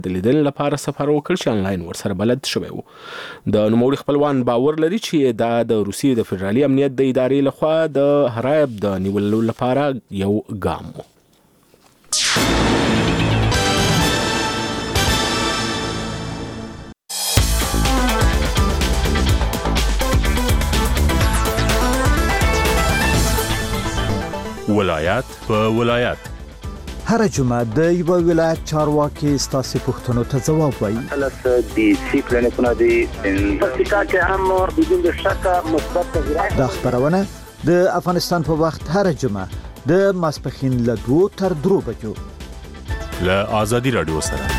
د لیدل لپاره سفر وکړ چې انلاین ورسره بلد شوی وو. د نوموړي خپلوان باور لري چې دا د روسیې د فدرالي امنیت د ادارې لخوا د هرایب د نیولو لپاره یو ګام و. ولایت په ولایت هر جمعه د یو ولایت چارواکي ستاسو پوښتنو ته ځواب وایي. د سی پلانټونه دي پکې کې هم بدون شک مثبت تغیرات. دا خبرونه د افغانستان په وخت هر جمعه د ماسپخین له 2 تر 3 بجو له آزادي رادیو سره.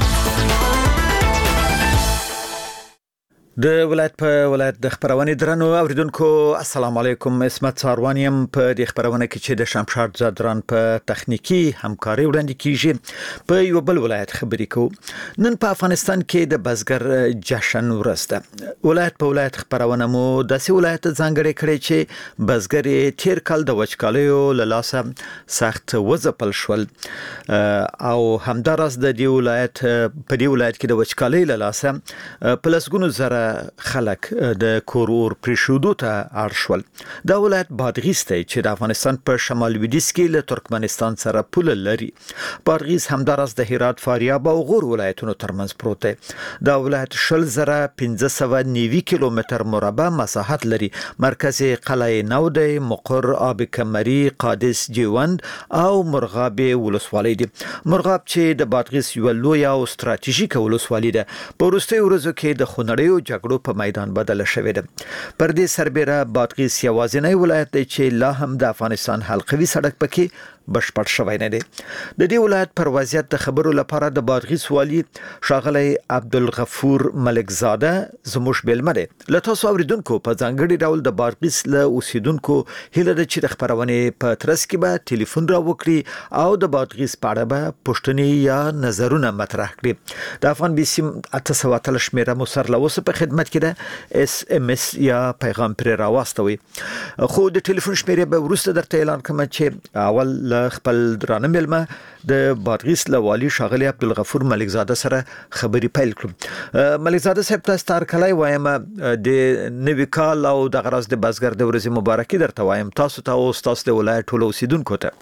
د ولایت په ولایت د خبرونې درنو اوریدونکو السلام علیکم. اسمت ساروانیم په د خبرونه کې چې د شمشاد زادران په تخنیکی همکاري وړاندې کیږي. په یو بل ولایت خبرې کوو. نن په افغانستان کې د بزګر جشن ورځ ده. ولایت په ولایت خبرونه مو د سی ولایت ځانګړي کړي چې بزګر تیر کال د وچکالیو له لاسه سخت وځپل شول او همدارس د دی ولایت په دی ولایت کې د وچکالۍ له لاسه پلسګونو زره خلک د کورور پریشودو ته اړ شول. دا ولایت بادغیس دی چې د افغانستان په شمال لویدیځ کې له ترکمنستان سره پوله لري. بادغیس همدارس د هرات، فاریاب او غور ولایتونو ترمنځ پروت دی. دا ولایت 1590 کیلومتر مربع مساحت لري. مرکز قلعه نو دی، مقر، آب کمري، قادس، جیوند او مرغاب ولسوالۍ دي. مرغاب چې د بادغیس یو لوی او ستراتیژیک ولسوالۍ ده، په وروستیو ورځو کې د خونړیو جګړو په میدان بدل شوې ده. پر دې سربېره بادغیس یوازینی ولایت دی چې لا هم د افغانستان حلقوي سړک پکې بشپړ شوی نه دی. د دې ولایت پر وضعیت د خبرو لپاره د بادغیس والی ښاغلی عبدالغفور ملکزاده زموږ بیلمه دی. له تاسو اوریدونکو په ځانګړي ډول د بادغیس له اوسیدونکو هیله ده چې د خبرونې په ترڅ کې به ټلیفون را وکړي او د بادغیس په اړه به پوښتنې یا نظرونه مطرح کړي. د افغان بي سي 813 شمیره مو سره اوسه په خدمت کې ده. SMS یا پیغام پر راوستوي. خو د ټلیفون شمیره به وروسته درته اعلان کوم چې اول خپل درانه ملمه د بادغیس له والی ښاغلی عبدالغفور ملکزاده سره خبري پیل کړو. ملکزاده صاحب تاسو ته کله وایم د نوي کال او د غرض د بزګر د ورځې مبارکي درته وایم تاسو ته او تاسو د ولایت ټول اوسیدونکو ته.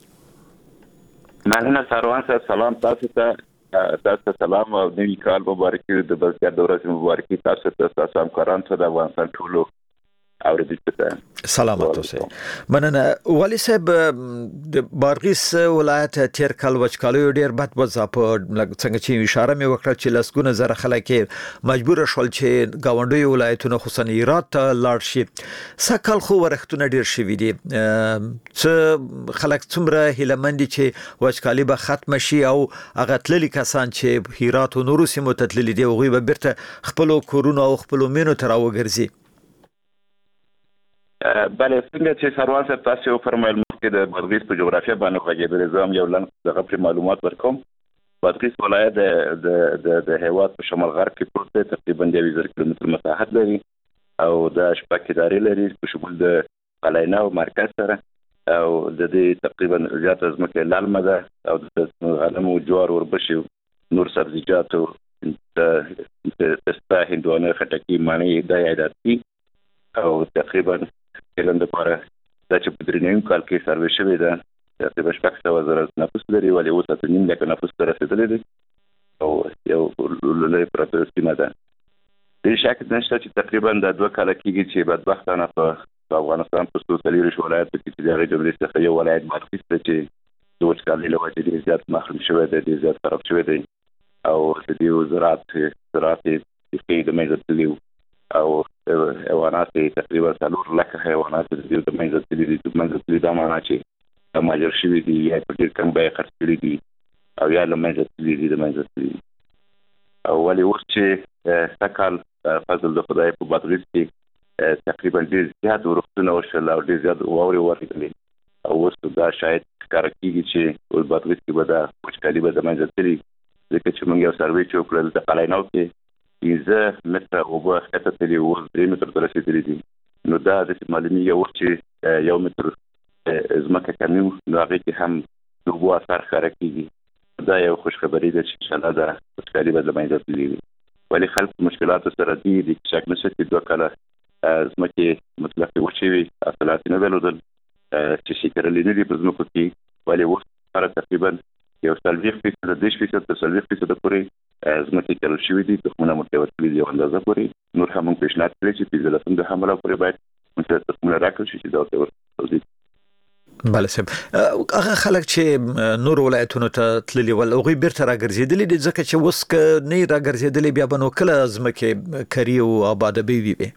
مننه ساروان صاحب، سلام تاسو ته سلام او نوي کال مبارکي د بزګر د ورځې مبارکي تاسو ته تاسو همکارانو ته د افغانستان ټولو اوریدونکو ته سلامات اوسئ. مننه والی صاحب. د بادغیس ولایت تیر کال وچکالیو ډیر بد وځاپ څنګه چې اشاره مې وکړه چې لسګونه زره خلک مجبور شول چې گاونډي ولایتونو خصوصا هرات ته لاړ شي. سکهال خو ورښتونه ډیر شوي دي. څه خلک څومره هیلمند دي چې وچکالي به ختم شي او هغه تللي کسان چې هرات او نورو سیمو ته تللي دي هغوی به بیرته خپلو کورونو او خپلو مینو ته راوګرځي. بله څنګه چې سروان صاحب تاسو فرمایل مخکې د بادغیس په جغرافیه باندې غږېدل، زه هم یو لنډ دغه معلومات ورکوم. بادغیس ولایت د هیواد په شمال غرب کې پروت دی، تقریبا 1000 کیلومتر مساحت لري او د شپږ ادارې لري په شمول د قلعه نو مرکز سره او د دې تقریبا زیاته ځمکه للمه ده او د غنمو، جوار، وربشو، نور سبزیجاتو، پسته، هندوانه، خټکي، مڼې د عادتي او تقریبا کلن لپاره دا چې په درېنیم کال کې سروې شوې ده تقریبا 600,000 نفوس لري، ولې اوس 8.5 لکه نفوس ته رسېدلی دی او یو لوی پراته سیمه ده. دې شک نشته چې تقریبا د 2 کاله کېږي چې بدبختانه په افغانستان په 140 ولایتو کې چې د هغې جملې څخه یو ولایت بادغیس دی چې د وچکالۍ له وجې ډېر زیات محروم شوی دی، ډېر زیات خراب شوی دی او د دې زراعت یې د منځه تللي او حیوانات تقریبا 4 لکه حیوانات د منځه تللي دي. د منځه تللي دا معنا چې مهاجر شوي دي یا په ډېر کم بیه خرڅ کړي دي او یا له منځه تللي دي د منځه تللي دي. او ولې اوس چې سږکال فضل د خدای په بادغیس کې تقریبا ډېر زیات ورښتونه وشول او ډېر زیات واورې ورېدلې او اوس دا شاید ښکاره کېږي چې اوس بادغیس کې به دا وچکالي به د منځه تللي، ځکه چې موږ یو سروې چې وکړل د قلعه نو کې 15 متره اوبه ښکته تللي، اوس 3 مترو ته رسېدلي دي. نو دا داسې معلومېږي اوس چې 1 متر ځمکه کمي وو، نو هغې کې هم د اوبو اثر ښکاره کېږي. دا یو خوشخبري ده چې انشاءالله دا وچکالي به له منځه تللي ولې خلک مشکلات سره دي د شک نشته چې 2 کاله زمکه مطلق وشي وي اصلات نه درلودل چې شي کړلې نه دي په زمکو کې ولې وخت سره تقریبا یو 30% د 10% تر 30% پورې زمکه کړل شوې دي تخمونه متوسط دي اندازه پورې نور هم پیشنهاد کړی چې په ځلتون د حمله پورې باید متوسط تخمونه راکړل شي چې دا ورته بله سم هغه خلک چې نور ولایتونو ته تللي ول او بیرته راګرځېدلي دي ځکه چې وس ک نه راګرځېدلي بیا بنو کله زمکه کری او آباد به وي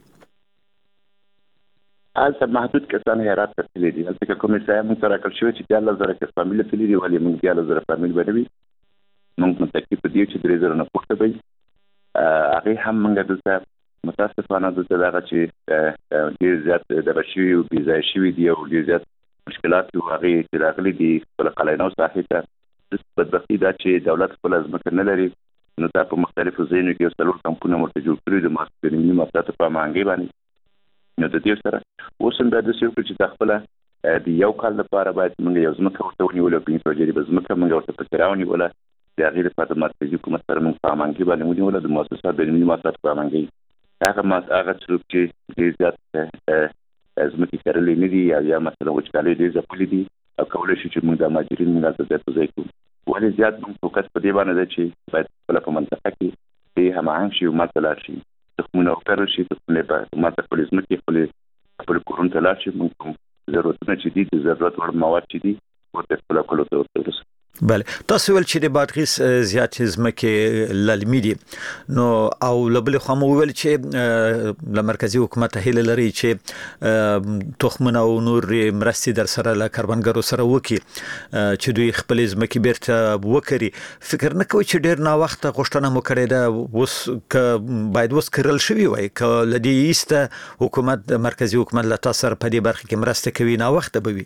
البته محدود کسان هرات ته تللي دي البته کومه ځای موږ سره کړی شو چې 4000 کس فامیل تللي دي ولې موږ 4000 فامیل بنوي موږ متأکد دي چې 3000 نه پورته وي هغه هم موږ دلته متاسفانه دلته دا چې ډیر زیات د بشوي او بيځای شوی دي او ډیر زیات مشکلات او هغه چې راغلي دي په قلینو ساحه ته بدبختی دا چې دولت خپل ځمکه نه لري نو دا په مختلفو ځایونو کې څلور کمپونه مرته جوړ کړي د ماسټرینګ ماته په مانګي باندې نو د دې سره اوس هم د دې یو چې خپل د یو کال لپاره باید موږ یو ځمکه ورته ونیول او په پروژې به ځمکه موږ ورته پکراونی ولا د هغه لپاره مرکزي حکومت سره موږ په مانګي باندې ونیول د مؤسسات د نیمه ماته په مانګي هغه څوک چې ډیر زیات ازمکه کړلې نه دي یا مثلا وچکالي دې ځپلې دي او کولای شي چې موږ د ماجرین موږ ته ځای کوو ولې زیات موږ فوکس په دې باندې ده چې باید په منطقه کې به هماهنګ شي او مثلا شي تخمونه وکړل شي تخمونه په منطقه کې خپل کورون ته لاړ شي موږ ضرورتونه چې دي د ضرورت وړ مواد چې دي ورته خپل کولو ته ورسوي بله تاسو ول چې د بادغیس زیات زمکه للمی دي نو او لبل خو مو ویل چې د مرکزی حکومت هله لري چې تخمونه او نور مرستي در سره له کاربنګرو سره وکي چې دوی خپل زمکه بیرته وکړي فکر نه کوي چې ډیر نا وخت غوښتنه مو کړې ده وس باید وس کړل شوی وای ک لدی ایسته حکومت مرکزی حکومت له تاسو سره په دې برخه کې مرسته کوي نا وخت به وي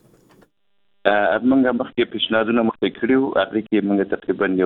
موږ مخکې پیشنهادونه مخکې کړیو هغه کې موږ تقریبا یو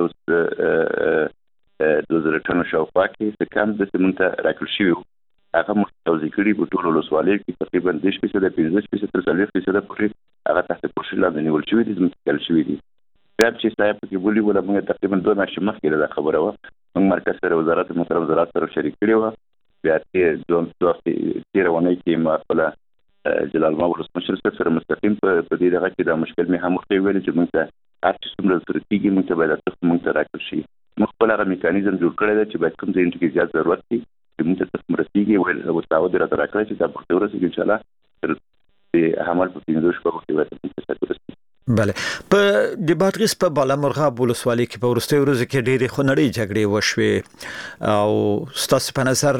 2000 ټن شاوخوا کې څه کم د سیمنټ راکړل شوی هغه مستوزي کړی په ټولو ولسوالۍ کې تقریبا 10% 15% تر 30% پورې هغه تحت پوښښ لاندې نیول شوی دي زموږ شوی دي بیا چې صاحب کې بولی ولا موږ تقریبا 2 میاشتې مخکې دا خبره و موږ مرکز سره وزارت محترم وزارت سره شریک کړو بیا چې دوه تیرونه کې ما خپل جلال ما ولسمشر سره مستقیم په دې دغه کې دا مشکل مې هم ویل چې موږ ته هر څه څومره ستراتیژي موږ ته باید تاسو موږ ته راکړئ شي موږ خپل هغه میکانیزم جوړ کړی دی چې باید کوم ځای کې زیات ضرورت وي چې موږ ته تاسو مرستيږي او تاسو درته راکړئ چې دا په ورسې ان شاء الله د عمل په پیندوش په وخت کې تاسو بله په د بادغیس په بالامرغاب ولسوالۍ کې په ورستي ورځ کې ډېری خنړې جګړې وشوي او ستاسو په نظر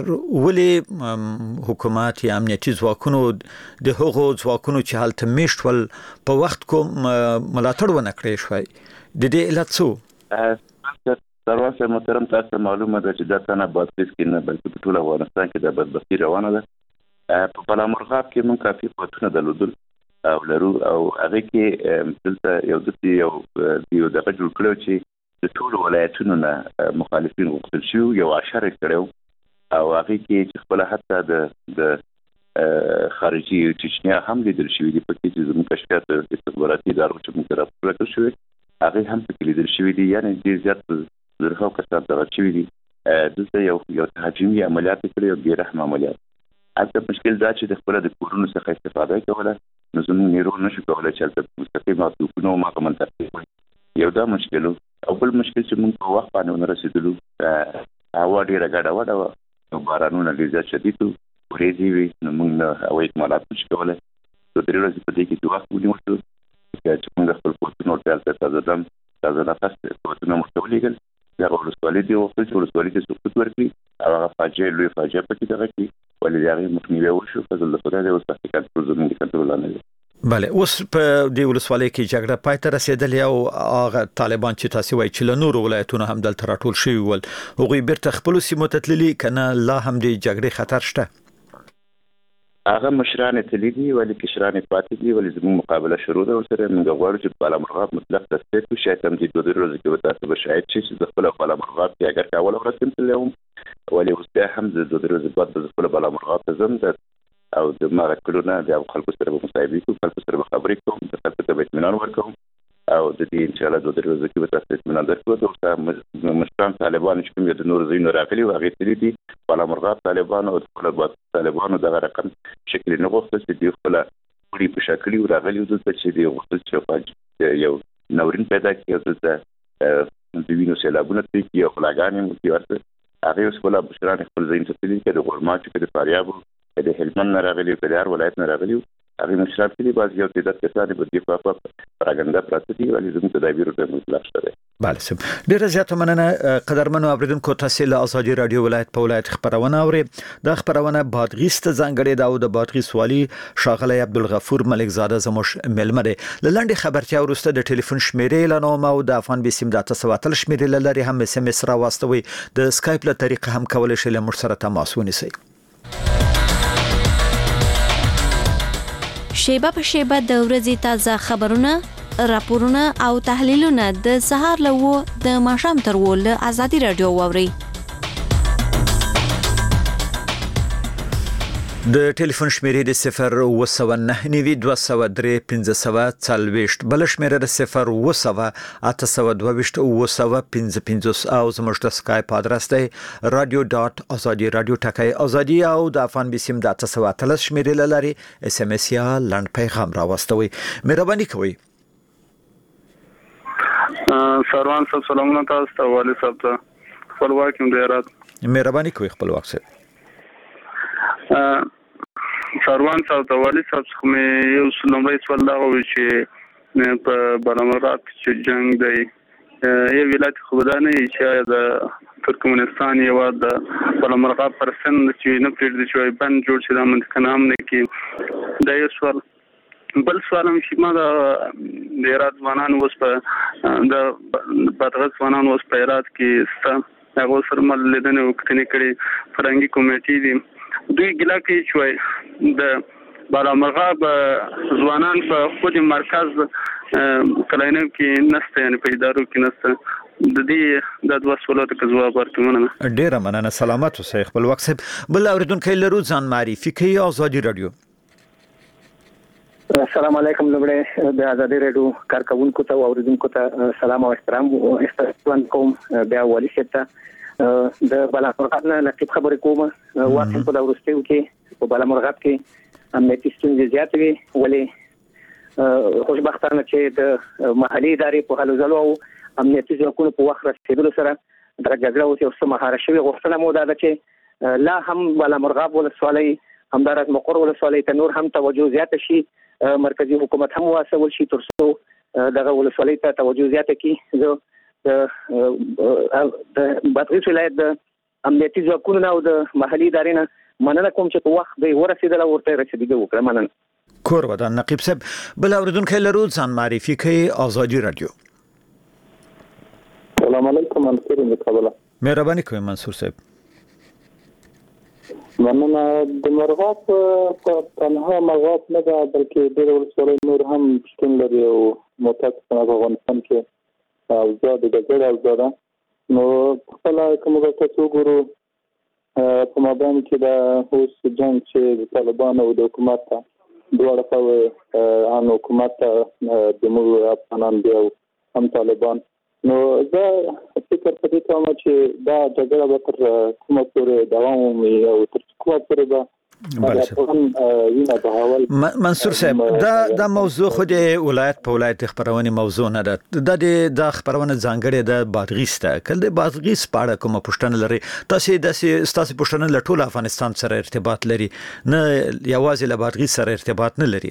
ولې حکومت یا امنیتي ځواکونو د هغو ځواکونو چې حالت میشتول په وخت کوم ملاتړ ونه کړی شوی د دې علت څه سرواسه محترم تاسو معلومه ده چې دا څنګه بادغیس کې نه بلکې په ټول افغانستان کې د بدبختی روانه ده په بالامرغاب کې موږ کافي قوتونه درلودل او لرو او هغه کې دلته یو دغه جوړ کړو چې د ټول ولایتونو نه مخالفین وکړل شو یو اشاره کړو او هغه کې چې خپل حتی د خارجي چچنیا هم لیدل شوی دی په کې چې زموږ کشفیات استخباراتي ادارو چې موږ طرف کړو شوی هغه هم په کې لیدل شوی دی یعنی ډیر زیات زرخه کسان دغه شوی دی دلته یو تهاجمي عملیات کړی او بې رحم عملیات البته مشکل دا چې د خپل د کورونو څخه استفاده کوله نو زموږ نیرو نشو کولای چې تاسو مستقیم او کوونو ما کوم تاسو یو دا مشکل او بل مشکل چې موږ په وخت باندې ورسېدلو هوا ډیره ګډه وډه او بارانونه ډیر زیات شدید ورېږي وي نو موږ هوايي اکمالات نشو کولای نو درې ورځې په دې کې د وخت ونیول شو چې موږ خپل کوټونو ته تازه نفس کوټونه مستولیږل دا ولسوالۍ دی او خپل ولسوالۍ ته سقوط ورکړي هغه فاجعه لوی فاجعه پکې دغه کې ولې هغه مخنیوي وشو فضل الله خدای دې اوس تحقیقات پر زموږ کنټرول لاندې بله اوس په دې ولسوالۍ کې جګړه پای ته رسیدلې او هغه طالبان چې تاسو وایي چې له نورو ولایتونو هم دلته راټول شوي ول هغوی بیرته خپل سیمو ته تللي کنه لا هم د جګړې خطر شته هغه مشران تللي دي ولې کشران پاتې دي ولې زموږ مقابله شروع ده ورسره موږ غواړو چې بالامرغاب مطلق تصدیق وشي تم دې دوه ورځې کې تاسو به شاهد شئ چې خپل بالامرغاب کې اگر کاوله ورسېم تللم ولې اوس بیا هم د دوه ورځې بعد د خپل بالامرغاب ته زم او د ما کړونه د خلکو سره په مصاحبه کې خلکو سره خبرې کوم د خلکو ته اطمینان ورکوم او د دې ان شاء الله د ورځې کې به تاسو اطمینان درکړو چې مشران طالبان چې کوم د نور زینو راغلي او هغه تللی دي بالامرغاب طالبان او خپل طالبانو دغه رقم شکل نه غوښتل چې د خپل پوری په شکل راغلي او چې دی غوښتل چې یو نورین پیدا کړي او د وینو سیلابونه کې یو خلاګانې مو ورته هغه اوس خپل مشران خپل زین ته تللی چې د غورماچ کې د فاریاب د هلمند نه راغلي او د هر ولایت نه راغلي هغه مشران کې بعض یو تعداد کسان په دې په پراګندا پراته دي ولې زموږ تدابیر ته مطلق شته. بله سم ډیر زیات مننه قدرمنو اوریدونکو تاسو له ازادي رادیو ولایت په ولایت خبرونه اوري د خبرونه بادغیس ته ځانګړي دا د بادغیس والی شاغلی عبدالغفور ملک زاده زموږ ملمه دی لاندې خبرتیا ورسته د ټلیفون شمیرې لنوم او د افغان بسم داتا سواتل شمیرې لري هم اس ام اس را واستوي د اسکایپ له طریقه هم کولای شئ له موږ سره تماس ونیسئ. شیبه په شیبه د ورځې تازه خبرونه، راپورونه او تحلیلونه د سهار له و د ماښام تر و له ازادي رادیو واوري. د ټلیفون شمیرې د 02992031540 بل شمیره د 080822555 او زموږ د اسکایپ ادرس دی radio.azadi او د افغان بسم داتا سواتل شمیرې لري اس ام اس یا لاند پیغام راوستوي. مهرباني کوئ. سروان صاحب سلامونه تاسو ته والي صاحب ته خپلواک یم ډیرات. مهرباني کوئ خپلواک صاحب. سروان صاحب ته والي صاحب خو مې یو لومړی سوال دا و چې په بالامرغاب چې جنگ دی یو ولایت خو دا نه چې د ترکمنستان یو د بالامرغاب پرسن چې نه پریږدي چې بند جوړ شي د منطقه نام نه کې دا یو سوال. بل سوال هم چې ما د هرات ځوانان اوس په د بادغیس ځوانان اوس په هرات کې هغه سره مل لیدنه وکړي کړي فرنګي کمیټې دي دوی ګلا کې شوي د بالامرغاب ځوانان په خود مرکز کلاینه کې نسته یعنی په ادارو کې نسته د دې د دوه سوالاتو کې جواب ورکوم. ډیر مننه سلامات اوسئ خپل وخت صاحب. بل اوریدونکو لرو ځان معرفي کوي ازادي رادیو. السلام علیکم لمړی د ازادي رادیو کارکونکو ته او اوریدونکو ته سلام او احترام کوم. بیا والی شته د بالامرغاب نه لطیف خبرې کوم. واقعا په دورستیو کې په بالامرغاب کې امنیتي ستونزې زیاتې وي ولې خوشبختانه چې د محلي ادارې په هلو ځلو او امنیتي ځواکونو په وخت رسیدلو سره دغه جګړه اوس یو څه مهاره شوې. غوښتنه مو دا ده چې لا هم بالامرغاب ولسوالۍ همدارس مقر ولسوالۍ ته نور هم توجه زیاته شي مرکزی حکومت هم واسول شي ترڅو دغه ولسوالۍ ته توجه زیاته کړي. د بادغیس ولایت د امنیتي ځواکونو او د محلي ادارې نه مننه کوم چې په وخت به ورسېدل او ورته رسیدګي وکړه. مننه. کور ودان نقیب صاحب. بل اوریدونکو لرو ځان معرفي کوي ازادي رادیو. السلام علیکم منصور مقابله. مهرباني کوئ منصور صاحب. مننه. د مرغاب په تنها مرغاب نه ده بلکې ډېر ولسوالۍ نور هم شتون لري او متاسفانه په افغانستان کې او زیات د ګډ او زیاده نو خپل کوم تاسو ګورو په مابین کې د اوس جنگ چې طالبان او د حکومت دواړه په ان حکومت د موږ افغانان دی او هم طالبان نو زه فکر پدې کوم چې دا جګړه به تر کومه پورې دوام ومي او تر کومه پورې به منصور صاحب دا موضوع خو د ولایت په ولایت خبرونه موضوع نه ده. د خبرونه ځانګړې د بادغیس ته کله د بادغیس په اړه کومه پوښتنه لري تاسو پوښتنه له ټول افغانستان سره ارتباط لري نه یوازې له بادغیس سره ارتباط نه لري؟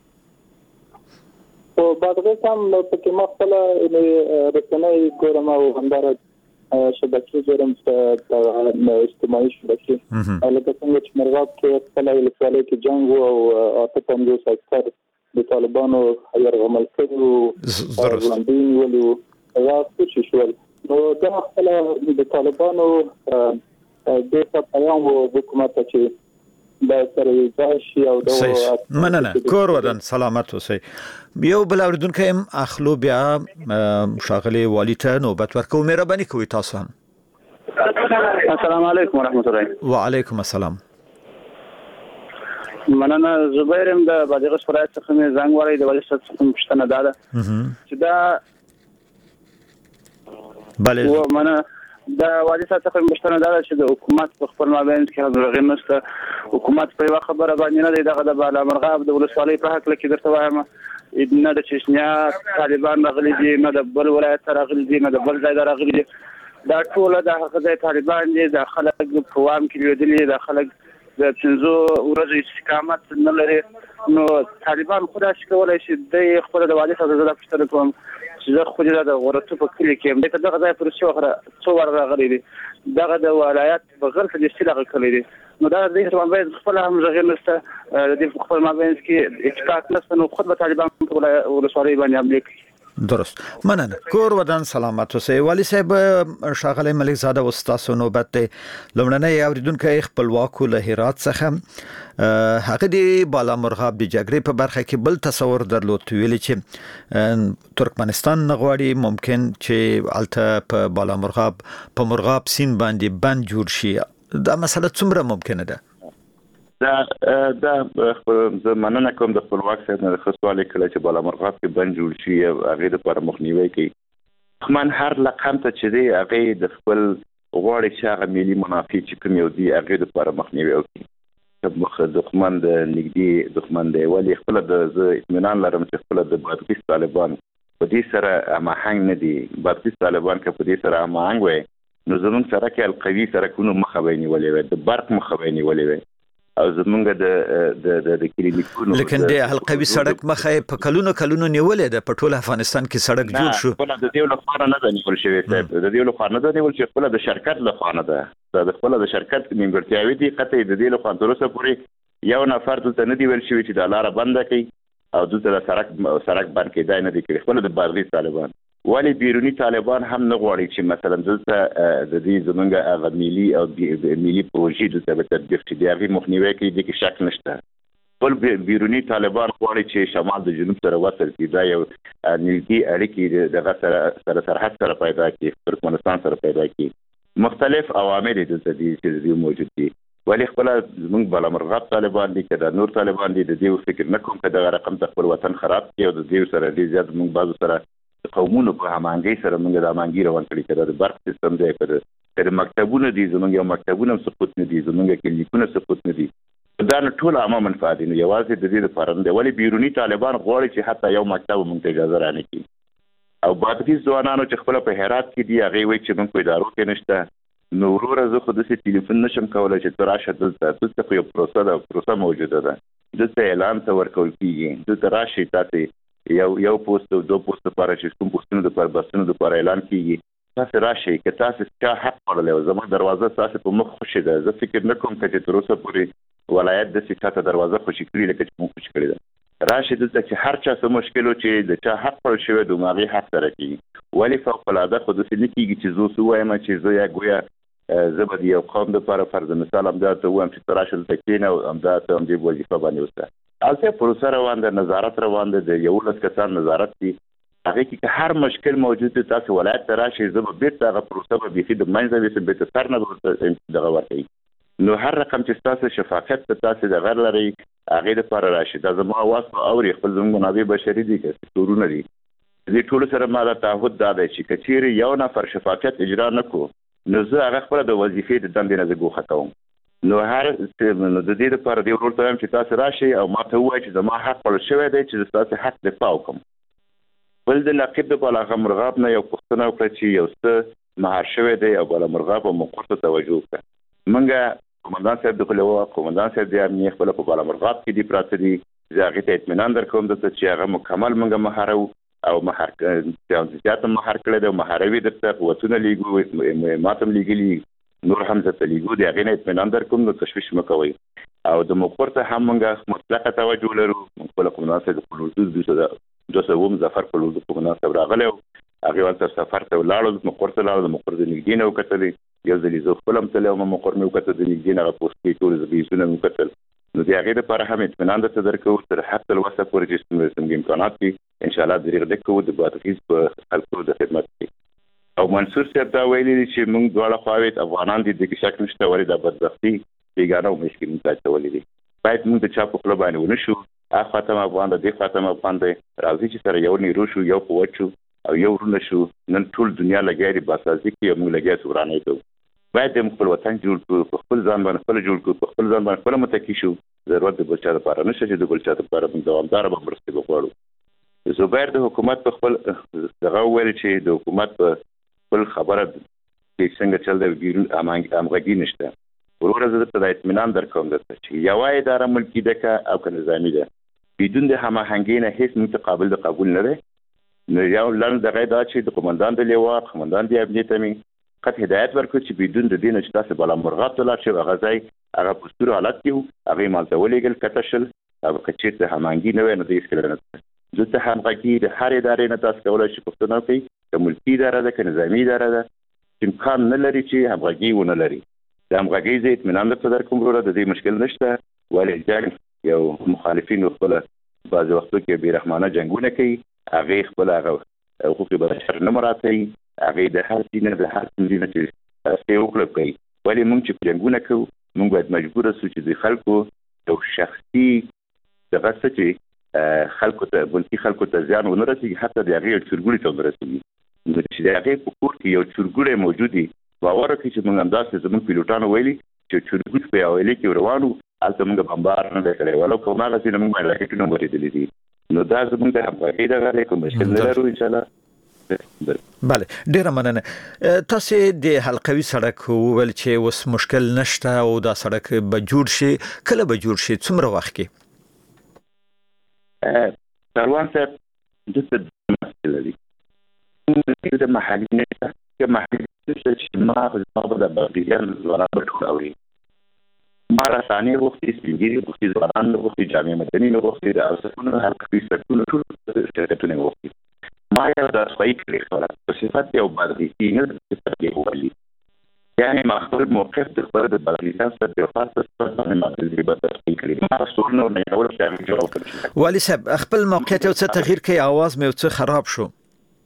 او بادغیس هم په کې مخاله رسنۍ ګورم او همدارد شبکې جوړم په اجتماعي شبکې لکه څنګه چې مرغاب کې خپل ولسوالۍ کې جنگ او 850 اکثر د طالبانو يرغمل کړو ځوانان ولو یا څه شول نو دا خپل د طالبانو د پیغام حکومت چې دا سره ځای او دا مننه. کور ودان سلامت اوسئ. یو بل اوریدونکو هم اخلو بیا شاغلی والی ته نوبت ورکو. مهرباني کوئ تاسو هم. السلام علیکم ورحمت الله. وعلیکم السلام. مننه زبیرم د بادغیس ولایت څخه مې زنګ وړی د ولایت څخه پښتنه ده چې دا بله و مننه د والي صاحب څخه پښتنه ده چې د حکومت په خپل مابین کې هغه نشته حکومت په یو خبره باندې نه دی دغه د بالامرغاب د ولسوالۍ په حق کې درته وایم نه د چشنیا طالبان راغلي دي نه د بل ولایت راغلي دي نه د بل ځای راغلي دي دا ټول د هغه ځای طالبان دي د خلک په وام کې لیدلي د خلک د 5 ورځې استقامت نه لري نو طالبان خدا شي کولای شي د خپل د والي صاحب زړه پښتنه کوم چې زه خو دې د ورته په کلی کې دغه ځای پر څو ور راغلي دي دغه د ولایت بغیر څه استلغه کړی دي نو دا د مابین خپل هم غیر نشته د خپل مابین کې اتفاق نشته نو خود به طالبان په ولسوالۍ باندې عملي کوي درست مننه کور ودان سلامت اوسئ والي صاحب ښاغلی ملک زاده استاد نوبت دی لومړنۍ اوریدونکو خپلواکو له هرات څخه هغه دی بالامرغاب د جګړې په برخه کې بل تصور درلود ویلي چې ترکمنستان غواړي ممکن چې الته په بالامرغاب په مرغاب سین باندې بند جوړ شي دا مسله څومره ممکنه ده دا مننه کوم د خپلواک صاحب نه خصوصي کله چې بالامرغاب کې بند جوړ شي هغه د پر مخنیوي کوي من هر لقم ته چې دی هغه د خپل غواړي چې هغه ملي منافع چې کوم یو دی هغه د پر مخنیوي کوي مخ دښمن د نګدي دښمن دی ولی خپل د اطمینان لرم چې خپل د بادغیس طالبان په دې سره ماهنګ نه دي بادغیس طالبان که په دې سره ماهنګ وي نو زموږ سره کې القوي سرکونو مخاویني ولې وي د برق مخاویني ولې وي او زمونږ د کلینیکونو لیکن د حلقوي سړک مخه په کلونو نیولې ده په ټول افغانستان کې سړک جوړ شو په د دې لپاره نه د نیول شوی د دې لپاره نه د نیول شوی خپل د شرکت لپاره نه ده د خپل د شرکت نیمګړتیاوي دي قطعي د دې لپاره ترسه پورې یو نفر دلته نه دی ویل شوی چې د لار بنده کړي او دلته سړک بند کړي نه دی کړي خپل د بادغیس طالبان ولی بیرونی طالبان هم نه غواړي چې مثلا دلته د دې زمونږ هغه ملي او ملي پروژې د تطبیق چې د هغې مخنیوی کوي د کې شک نشته بل بیرونی طالبان غواړي چې شمال د جنوب سره وصل کړي دا یو نږدې اړیکې دغه سره سرحد سره پیدا کړي ترکمنستان سره پیدا کړي مختلف عوامل دلته دي چې موجود دي ولی خپل زمونږ بالامرغاب طالبان دي که د نور طالبان دي د دې فکر نه کوم که دغه رقم ته خپل وطن خراب کړي او د دې سره ډېر زیات زمونږ بعضو سره قومونو په همانګۍ سره موږ د همانګۍ روان کړي که د برق سیستم دی که د مکتبونه دي زموږ یو مکتبونه هم سقوط نه دي زموږ کلینیکونه سقوط نه دي دا نه ټول عامه منفعه دي نو یوازې د دې لپاره نه دی ولې بیروني طالبان غواړي چې حتی یو مکتب موږ ته اجازه رانه کړي او بادغیس ځوانانو چې خپله په هرات کې دي هغې وایي چې موږ په ادارو کې نشته نو وروره زه خو داسې ټلیفون نشم کولی چې ته راشه دلته خو یو پروسه موجوده ده دلته اعلان ته ورکول کېږي دلته راشئ تاسې یو پوسټ او دو پوسټ لپاره چې کوم پوسټونو لپاره بسونو لپاره اعلان کیږي تاسو راشئ که تاسو چا حق پړلی او زما دروازه تاسو په مخ خوشې ده زه فکر نه کوم که چې تر اوسه پورې ولایت داسې چاته دروازه خوشې کړي لکه چې موږ خوشې کړې ده راشئ دلته چې هر چا څه مشکل و چې د چا حق پړل شوی د هغې حق سره کېږي ولې فوقالعاده خو داسې نه کېږي چې زه اوس ووایم چې زه یا ګویا زه به د یو قوم دپاره فرض مثال همدا ته ووایم چې ته راشه دلته کښېنه او همدا ته همدې وظیفه باندې اوسه هلته پروسه روان ده نظارت روان ده د 11 کسان نظارت دي هغې کې که هر مشکل موجود دی تاسو ولایت ته راشئ زه به بېرته هغه پروسه به بیخي د منځه ویسم بېرته سر نه به دغه ورکوي نو هر رقم چې ستاسو شفافیت ته تاسو دغه لرئ هغې دپاره راشئ دا زما اواز به اوري خپل زموږ منابع بشري دي که سکتورونه دي دې ټولو سره ما دا تعهد دا دی چې که چیرې یو نفر شفافیت اجرا نه کړو نو زه هغه خپله د وظیفې د دندې نه زه ګوښه کوم نو د دې لپاره دې ورور ته وایم چې تاسو راشئ او ما ته ووایئ چې زما حق پړل شوی دی چې زه ستاسې حق دفاع وکړم بل د نقیب د بالامرغاب نه یو پوښتنه وکړه چې یو څه مهار شوی دی او بالامرغاب او مقر ته توجه وکړه موږ قومندان صاحب د قومندان صاحب د امنیې خپله په بالامرغاب کې دي پراته دي زه هغې ته اطمینان درکوم درته چې هغه مکمل موږ مهارو او زیات مهار کړی دی او مهاروي درته قوتونه لیږو مهمات هم لیږلي نور هم درته لیږو د هغې نه اطمینان درکوم نو تشویش مه کوئ او د مقر ته هم موږ مطلقه توجه لرو خپله قومندان صاحب د خپل اردو 200 ظفر خپل اردو قومندان صاحب راغلی و هغې ورته سفر ته ولاړو مقر ته لاړو د مقر د نږدې نه وکتلې یو ځلې زه خپله هم تللی وم مقر مې وکتل د نږدې نه هغه پوسټې ټول بیسونه مې وکتل نو د هغې دپاره هم اطمینان درته درکوو تر حد الوسع پورې چې څومره امکانات وي انشاءالله د دې کوو د بادغیس په خلکو د خدمت کې او منصور صاحب دا ویلي دي چې موږ دواړه خواوې افغانان دي دې کې شک نشته ولې دا بدبختي بیګانه او مشکل موږ ته اچولي دي باید موږ د چا په خپل باندې ونشو خاطر افغان د دې خاطر افغان دی راځي چې سره یو نیرو شو یو قوت شو او یو ورونه شو نن ټول دنیا لګیاري باسازي کې موږ لګیا سورانه کوو باید د خپل وطن جوړ کړو په خپل ځان باندې خپل جوړ کړو په خپل ځان باندې خپل متکی شو ضرورت د بلچا لپاره نشته چې د بلچا لپاره موږ دوامدار به مرسته وکړو زبیر د حکومت په خپل دغه ویل چې د حکومت په خپل خبره چې څنګه چل دی ګیرون امغږی نشته ورور زه ته د اطمینان درکوم چې یو اداره ملکی ده او که نظامی ده بدون د هماهنګۍ نه هیڅ متقابل د قبول نه دی نو یو لن دغه دا چې د قومندان د لیوا قومندان د امنیت امین قط هدایت ورکړي چې بدون د دین چې تاسو بل مرغات لا چې هغه ځای هغه پستور حالت کې هغه مالته ولېګل کتشل او کچې ته هماهنګي نه ویني د اسکل نه د ته همغږي د هر ادارې نه تاسو کولای شئ پښتنو کې د ملکی اداره ده که نظامی اداره ده امکان نه لري چې همغږي ونه لري د همغږي زه اطمینان درته کوم وروره د دې مشکل نشته ولې جنگ یو مخالفین خپل بعض وختو کې بیرحمانه جنگونه کوي هغه خپل هغه حقوق بشر نه مراعاتوي هغه د هر دین د هر دین چې سیوکل کوي ولې موږ چې جنگونه کوو موږ باید مجبور اوسو چې د خلکو یو شخصي دغه چې خلکو ته بلکې خلکو ته ځان ونه رسېږي حتی د هغې چورګوړي ته ونه رسېږي نو چې د هغې په کور کې یو چورګوړی موجود وي باور وکړئ چې موږ همداسې زموږ پیلوټانو ویلي چې چورګوټ په حوالې کې روانو هلته موږ بمبار نه دی کړی ولو که هماغسې نه موږ باندې راکټونه ورېدلي دي نو دا زموږ د همغږۍ دغه دی کوم مشکل نه لرو انشاءالله بله ډیره مننه تاسو د حلقوي سړک وویل چې اوس مشکل نشته او دا سړک به جوړ شي کله به جوړ شي څومره وخت کې سروان صاحب دلته مسئله لري د محلي نشته که محلي نشته چې ما به د بغیان ځوانان به ټول اوري ما رسانې غوښتي سپینګیري غوښتي ځوانان غوښتي جامع مدني غوښتي د اوسفونو حلقوي سړکونو ټول شرکتونه غوښتي ما یو د اصفایی کړی خبره په صفت یو بادغیسي نه د صفت یو ولی یعنی ما خپل موقف د خبره د بادغیسان سره یو خاصه صفت باندې ما د زیبا تصفیه کړی ما رسولنو نه یو ورته جواب کړی والی صاحب خپل موقعیت یو څه تغییر کوي आवाज مې یو څه خراب شو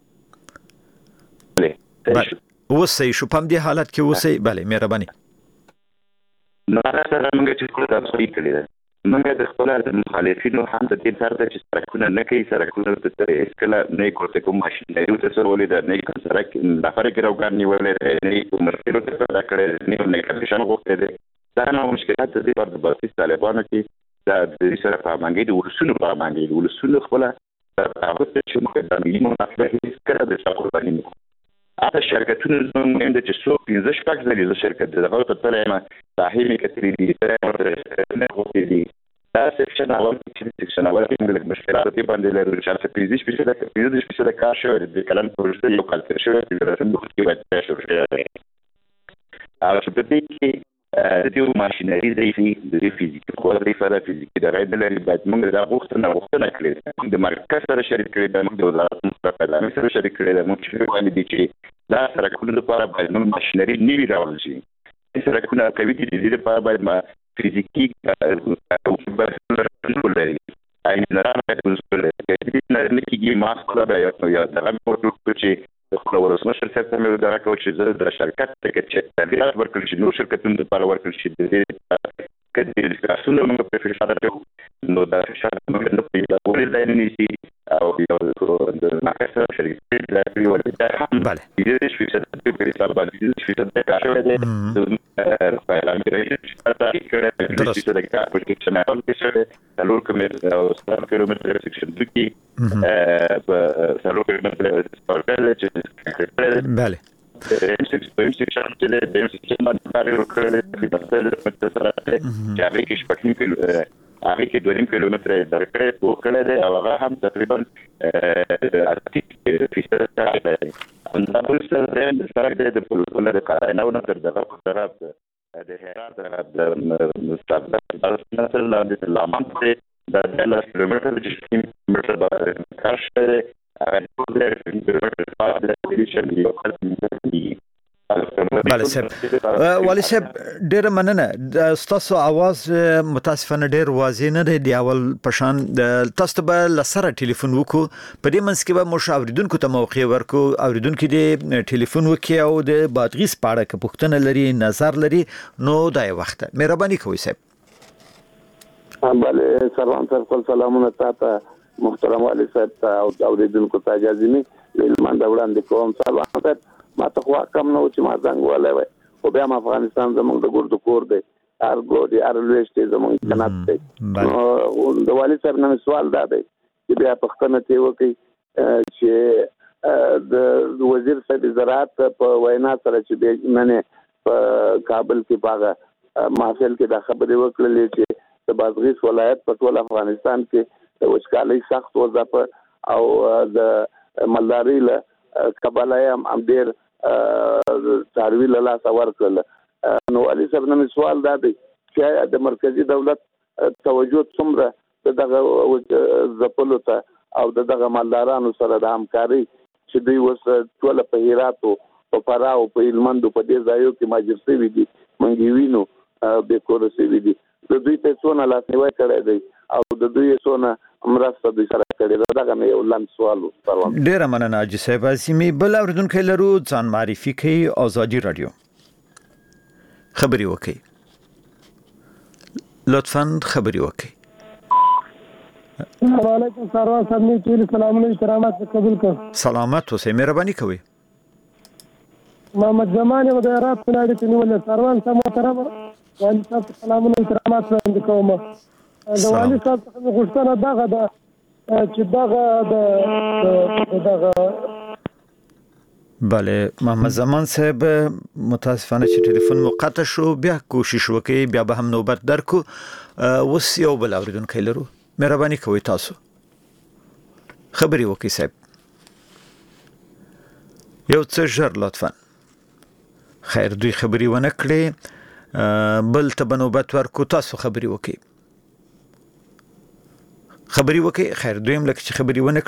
اوسې شو په دې حالت کې اوسې بله مهرباني نو سره موږ چې ټول دا صحیح کړی ده موږ د خپل د مخالفینو هم د دې سره چې سرکونه نه کوي سرکونه ته اسکله نه کوته کوم ماشين نه ته سره ولې د نه کوم سرک د فرق راوګان نیولې نه کوم مرتبه ته دا کړی نه نه کډیشن غوښته ده دا نو مشکلات دي په باسي طالبانو کې دا د سره په مانګې د ورسونو په مانګې د ورسونو خپل هغه چې موږ د ملي منافعه هیڅ کړه د څه قرباني نه اته شرکتونه زموږ د چې څو 15 شپږ ځلې د شرکت دغه په تلایمه صاحب کتري دي نه غوښتي دي دا سیکشن اول سیکشن اول کې موږ مشکلات په باندې لرو چې تاسو 15 د کار شو د کلن پروژه یو کال تر شو د رسم د خپل وخت شو هغه چې په دې کې د دې ماشينري د فزیک خو د فزیک د غیر لري باید موږ دا غوښتنه کړې د مرکز سره شریک کړی د موږ د وزارت مستقله سره شریک کړی د موږ چې باندې دي چې دا سره کوم لپاره باید موږ ماشينري نیوي راوړل شي سره کوم کوي د دې لپاره باید ما فزیکی او لري اې نه راځي نه کېږي ما خپل یا دا موږ چې خو ورسمه شرکت ته مې دا راکوي چې د شرکت ته چې تغیرات ورکړل شي نو شرکتونو لپاره ورکړل شي د دې کډې د کارونو موږ په فشار راځو نو دا فشار موږ نه پیدا کولای دا نه شي او یو د مارکیټ شرکت د پیوړتیا بله دې شي چې په حساب باندې چې د کارو د فایل امریکایي چې د کار په کې چې نه ولې څلور کیلومتر سیکشن دکی په څلور کیلومتر سپورټل چې بله سیکشن چې د سیکشن باندې کار وکړل د مثلا سره چې هغه کې شپږ هغه کې 2 کیلومتر درکړې وکړل دی او هغه هم تقریبا 80% کار دی دا ټول سره د پولیسو د قانونو تر دغه طرف د هرات د مستقبل نسل د لامان د 10 کیلومتر چې کیلومتر باندې کار شوی بله صاحب والی صاحب ډیره مننه ستاسو आवाज متاسفانه ډیر واضح نه دی د اول پشان تاسو به لسره ټلیفون وکړو په دې منځ کې به مو اوریدونکو ته موقع ورکو اوریدونکو دې ټلیفون وکړي او د بادغیس پاړه کې پوښتنه لري نظر لري نو دای وخت مهرباني کوئ صاحب بله سروان صاحب خپل سلامونه تاسو محترم والي صاحب ته او اوریدونکو ته اجازه می ویلمان دا وړاندې کوم. سروان صاحب ما ته خو کم نو چې ما څنګه ولای او بیا افغانستان زموږ د ګردو کور دی ارګو دی ارلويشت زموږ کنات دی او د والي صاحب نن سوال دا دی چې بیا پښتنه ته وکی چې د وزیر صاحب زراعت په وینا سره چې نن په کابل کې باغ محفل کې دا خبرې وکړلې چې د بادغیس ولایت په ټول افغانستان کې د وچکالۍ سخت وضعیت او د مالداري له کبلای هم ډیر څاروي له لاس ورکړل. نو علي صاحب نن سوال دا دی چې د مرکزی دولت توجه څومره دغه ځپلو ته او دغه مالدارانو سره د همکاري چې دوی وس ټول په هراتو په فراو په هلمند په دې ځایو کې ماجر شوي دي منګي وینو به کور شوي دي د دوی ته څونه لاسنیوي کړی دی او د دوی څونه مرسته دوی سره کړې ده. دغه مې یو لاند سوال و. ډیره مننه حاجي صاحب. سیمې بل اوریدونکو لرو ځان معرفي کوي آزادي رادیو خبري وکي لطفا خبري وکي. السلام علیکم سروان صاحب می ټول سلامونه احترامات قبول کړ. سلامت اوسئ مهرباني کوئ. محمد زمان یو د رات په اړه کې نیول سروان صاحب محترم والي صاحب سلامونه احترامات وړاندې کوم. د والي صاحب څخه غوښتنه دغه ده چې دغه بله محمد زمان صاحب متاسفانه چې ټلیفون مو قطع شو بیا کوشش وکړئ بیا به هم نوبت درکو. اوس یو بل اوریدونکی لرو مهرباني کوئ تاسو خبري وکړئ صاحب یو څه ژر لطفا. خیر دوی خبري ونه کړې بل ته بنوبت ورکو تاسو خبري وکړئ خیر دویم لکه چې خبري ونه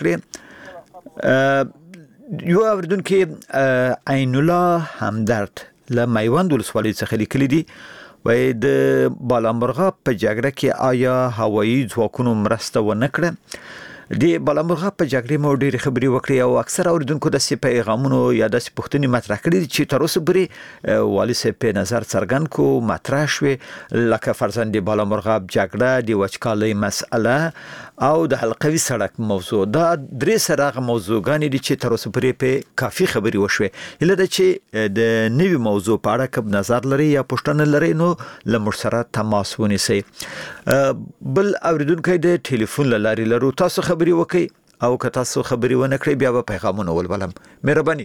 کړې. یو اوریدونکو عین الله همدرد له میوند ولسوالۍ څخه لیکلي دي وای د بالامرغه په جګړه کې آیا هوایي ځواکونو مرسته ونه کړه. د بالامرغه په جګړې مو ډېر خبري وکړي او اکثر اوریدونکو د پیغامونو یا د پوښتنې مطرح کړي چې تر اوسه پورې والي صاحب په نظر څرګند کو مطرح شوي لکه فرضاً د بالامرغه جګړه د وچکالۍ مسأله او د حلقوي سړک موضوع دا درې سره موضوعګانې دي چې تر اوسه پورې په کافي خبري وشوي. اله د چې د نوي موضوع په اړه کوم نظر لري یا پوښتنه لري نو لمر سره تماس ونیسئ. بل اوریدونکو د ټلیفون لاري لرو تاسو خبري وکي او که تاسو خبري ونه کړی بیا به پیغامونه ولولم مهرباني.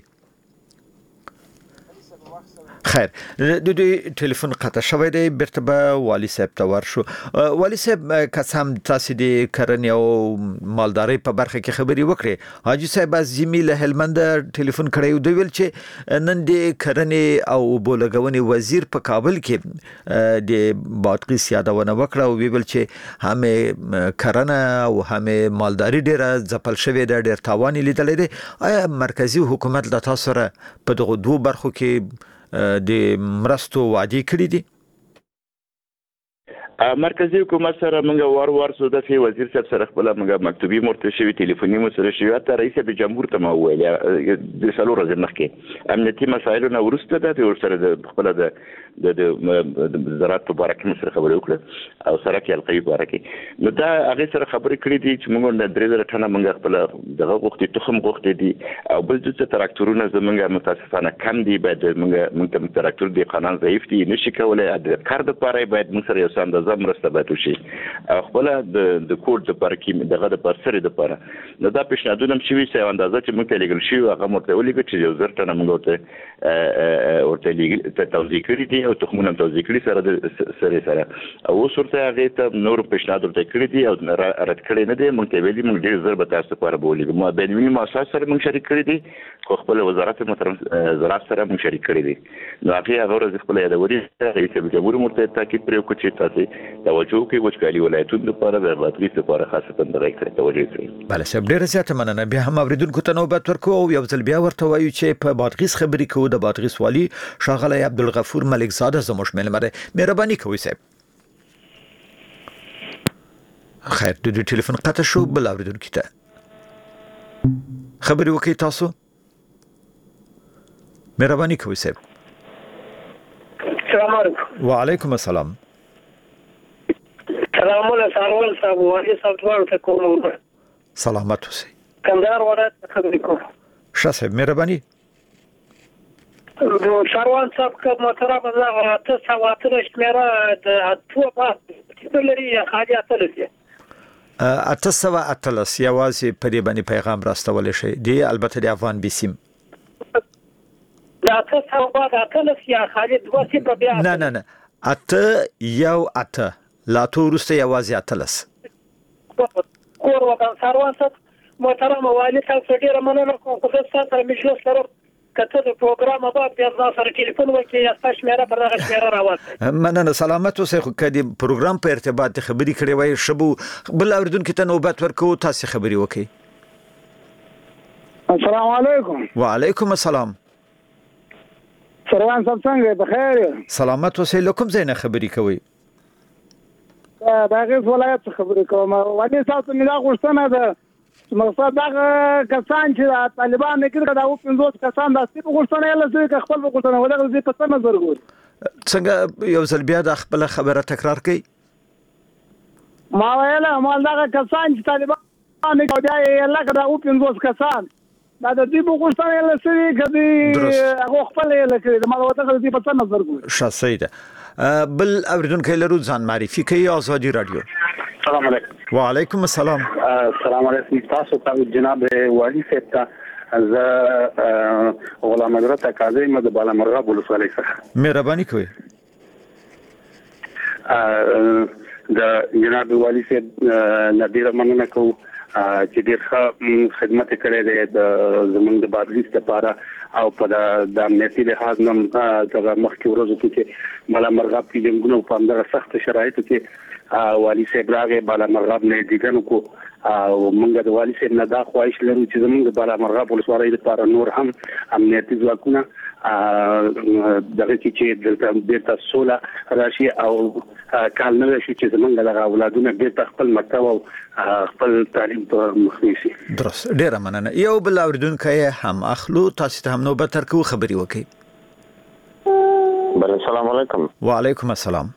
خیر د دې ټلیفون قطع شوی دی بیرته به والي صاحب ته ورشو. والي صاحب قسم تاسو د کرنې او مالدارۍ په برخه کې خبري وکړي. حاجي صاحب زمي له هلمند ټلیفون کړی دی ویل چې نن د کرنې او بولګونې وزیر په کابل کې د بادغیس یادونه وکړه او ویل چې هم کرنه او هم مالداري ډیره ځپل شوې ده ډیر تاوان لیدل دي. آیا مرکزی حکومت د تاسو سره په دغه دوه برخو کې د مرستو وعده کړې دي؟ مرکزی حکومت سره موږ وار سودا فی وزیر صاحب سره خپل موږ مکتوبي مرته شوی ټلیفوني مو سره شوی ته رئیس د جمهور ته مو ویل د سالو ورځې مخکې امنیتي مسایلونه ورسته ده ور سره د خپل د زراعت په اړه کې سره خبرې وکړه او سره کې القوي په اړه کې نو دا هغه سره خبرې کړې دي چې موږ د 3000 ټنه موږ خپل دغه وختي تخم غوښتي دي او بل څه تراکتورونه زموږ متاسفانه کم دي باید موږ تراکتور دی قانون ضعیف دي نشي کولای د کار د پاره باید موږ سره یو سم مرسته به توشي خپل د کوډ د پارکې دغه د پرسر د پاره نو دا پیشنهادونه شوي چې اندازه چې موږ لګل شي هغه مرته ولګي چې یو زرته موږ ورته لګل ته توضیح کړی دي او تخمونه توضیح کړی سره او صورت هغه ته نور پیشنهاد ورته کړی دي او رد کړی نه دي موږ ویلي موږ ډیر زر به تاسو لپاره بولې مو بینوي مؤسسه سره موږ شریک کړی دي خو خپل وزارت محترم زراعت سره موږ شریک کړی دي نو هغه ورځ خپل یادوري رئیس جمهور مرته تاکید پرې وکړي چې تاسو توجه کوي وچکالي ولایتونو لپاره د بادغیس لپاره خاصه دغه کړی توجه کړی. بله صاحب ډیره زیاته مننه. بیا هم اوریدونکو ته نوبت ورکو او یو ځل بیا ورته وایو چې په بادغیس خبرې کوو د بادغیس والی ښاغلی عبدالغفور ملک زاده زموږ ملمره مهرباني کوئ صاحب. خیر د ټلیفون قطع شو بل اوریدونکو ته خبرې وکړئ تاسو مهرباني کوئ صاحب. السلام علیکم. وعلیکم السلام. سلامونه سارول صاحب والي صاحب ټول ته کوم سلامت اوسئ کندهار ولایت خبرې کوم شاه صاحب مهرباني ساروان صاحب که محترم الله ته سواتره شمیره د اتو په لري خالي اتلس اتسوا اتلس یوازې په دې باندې پیغام راستول شي دی البته د افغان بیسیم دا تاسو بعد اتلس یا خالي دوه سی په بیا نه اته یو اته لا تورسته یوازې اتلس کور وطن ساروان صاحب محترم والي صاحب ډیره مننه کوم خو تاسو سره مجلس لرم کته د پروګرام په بیا سره ټلیفون وکړئ یا تاسو شمیره پر هغه شمیره راوځي مننه سلامت اوسئ خو کدي پروګرام په ارتباط خبري کړي وای شبو بل اوریدونکو ته نوبت ورکو تاسو خبري وکړئ السلام علیکم وعلیکم السلام سروان صاحب څنګه په خیر سلامت اوسئ لکم زینه خبري کوي دا غیر ولایت خبرې کوم ولې تاسو نه غوښتنه ده مقصد دا کسان چې طالبان نه کړه دا 50 کسان د سپیډ غوښتنه یې لږه خپل غوښتنه ولغه زی په څه نظر ګوري څنګه یو ځل بیا د خپل خبره تکرار کړئ ما ویله مال دا کسان چې طالبان نه کړه یې لږه دا 50 کسان دا د دې غوښتنه یې لسوي کدي هغه خپل یې لکه ما ورته زی په څه نظر ګوري شاسیده بل اوریدونکو لرو ځان معرفي کوي آزادي رادیو السلام علیکم وعلیکم السلام السلام علیکم تاسو ته جناب والی صاحب ته از غلام حضرت قاضی مد بالامرغاب ولسوالۍ څخه مهرباني کوي د جناب والی صاحب نادر مننه کوم چې ډېر ښه خدمت کړی دی د زمونږ د بادلیس لپاره او په د امنیتي لحاظ نم دغه مخکې ورځو کې چې بالامرغاب کې جنګونه په همدغه سخت شرایطو کې والی صاحب راغی بالامرغاب نه دیدن کو او موږ د والی صاحب نه دا خواهش لرو چې زمونږ د بالامرغاب ولسوالۍ لپاره نور هم امنیتي ځواکونه دغه چې د سوله راشي او کال نه شي چې زمونږ د اولادونو د خپل مکتب او خپل تعلیم ته مخنیسي درست ډیره مننه یو بل اوریدونکو هم اخلو تاسو ته هم نوبت ترکو خبري وکړي بله السلام علیکم وعلیکم السلام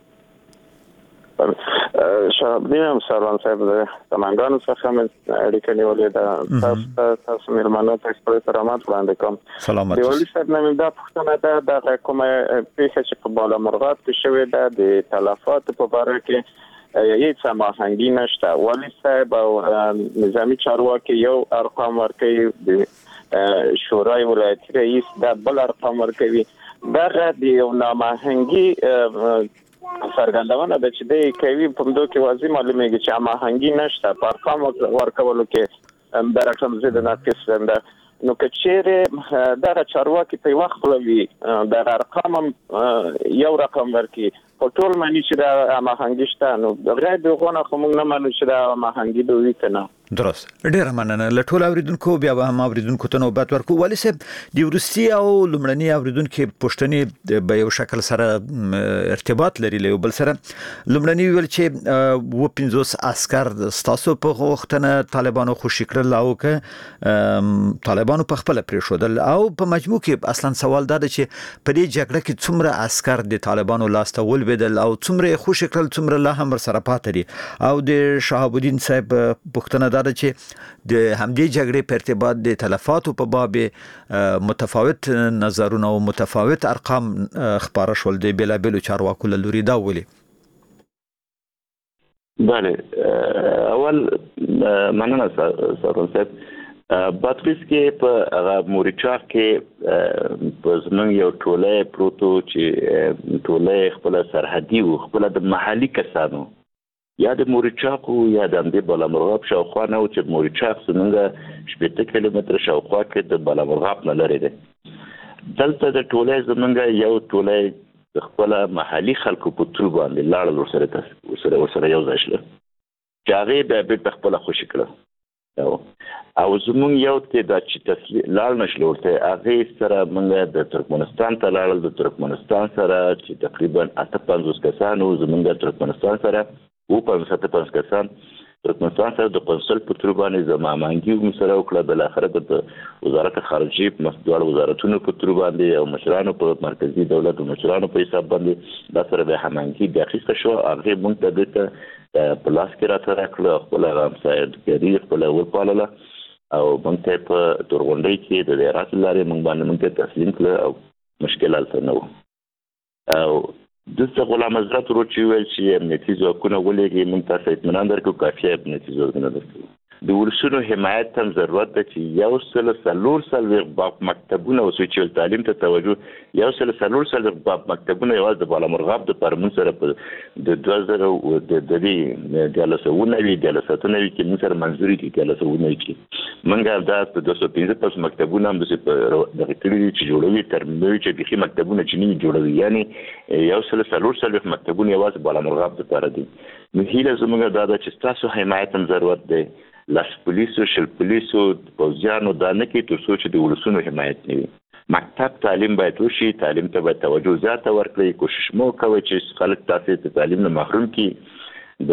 شابدیم سروان صاحب د کمانډانو څخه مې اړیکه نیولې ده تاسو مېلمانه ته خپل احترامات وړاندې کوم سلامت دی ولې صاحب نن دا پوښتنه ده د کومه پیښه چې په بالامرغاب کې شوې ده د تلفات په اړه کې هیڅ ماهنګي نشته ولې صاحب او نظامی چارواکي یو ارقام ورکوي د شورای ولایتي رئیس دا بل ارقام ورکوي دا د یو ناماهنګي څرګندونه د چې د کوي په دوه کې واضح معلومیږي چې ماهنګي نشته په ارقام ورکولو کې د رقم زیات ناقص ده نو کچېره دا چارواکي په وخت لوي د ارقام یو رقم ورکي په ټول معنی چې د ماهنګي شته نو غیر دغه خو موږ نه مانو چې د ماهنګي دوی کنه درست ډیره مننه لټول اوریدونکو بیا هم اوریدونکو ته نوبت ورکو ولی صاحب د روسي او لمړنی اوریدونکو پښتني به یو شکل سره ارتباط لري له بل سره لمړنی ویل چې و 50 عسكر ستاسو په وختنه طالبانو خوشی کړل او ک طالبانو په خپل پریښودل او په مجموع کې اصلا سوال دا ده چې په دې جګړه کې څومره عسكر د طالبانو لاسته ولویدل او څومره خوشی کړل څومره لا هم سره پاتې دي او د شهاب الدین صاحب پښتنه د چې د همدې جګړې په ارتباط د تلفاتو په باب متفاوت نظرونه او متفاوت ارقام خبره شول د بلابلو چارواکو لوري دا ولي بله اول مننه سروان صاحب باتریس کې په مورچاک کې په زمون یو ټوله پروتو چې ټوله خپل سرحدي او خپل د محلي کسانو یا د مورچاکو یا د بالامرغاب شاوخوا نه او چې مورچاک څنګه 70 کیلومتر شاوخوا کې د بالامرغاب نه لري ده دلته د ټوله زمونږ یو ټوله خپل محلي خلکو په تور باندې لاړ ورسره یو ځای شل چې هغه به خپل خوشی کړو او زمون یو ته د چې لاړ نشل ورته هغه سره موږ د ترکمنستان ته لاړل د ترکمنستان سره چې تقریبا 58 کسانو زمون د ترکمنستان سره او په 75 کسان ترکمنستان سره د قونسل په تور باندې زمامانګي سره وکړه بل اخر د وزارت خارجه مسدوړ وزارتونو په تور باندې او مشرانو په مرکزی دولت او مشرانو په حساب باندې د سره به همانګي د اخیسته شو هغه مونږ ته په لاس کې راته راکړه خپل همسایه‌ګري خپل وپالله او موږ ته په تورغونډۍ کې د دایرات لارې موږ باندې موږ ته تسلیم کړه او مشکلات نه و او دغه غلام حضرت ورچې ویل چې امنیتي ځواکونه ولېږي موږ تاسو اطمینان درکو کافي امنیتي ځواکونه درکو د ولسونو حمایت هم ضرورت ده چې یو سل باب مکتبونه او سوچل تعلیم ته توجه یو سل باب مکتبونه یوازې د بالامرغاب د پرمن سره په د 2000 د لسونوي کې موږ سره منځوري کې لسونوي کې موږ دا په 215 مکتبونه هم د غټري چې جوړوي ترمنوي چې بخي مکتبونه چې نه جوړوي یعنی یو سل مکتبونه یوازې بالامرغاب د پاره دي نو هیله زموږ دا چې تاسو حمایت هم ضرورت دی لاس پولیسو شل پولیسو پوزیانو دا نه کې تر څو چې د ولسونو حمایت نه وي مکتب تعلیم باید وشي تعلیم ته باید توجه زیاته ورکړي کوشش مو کوي چې خلک تاسو ته تعلیم نه محروم کړي د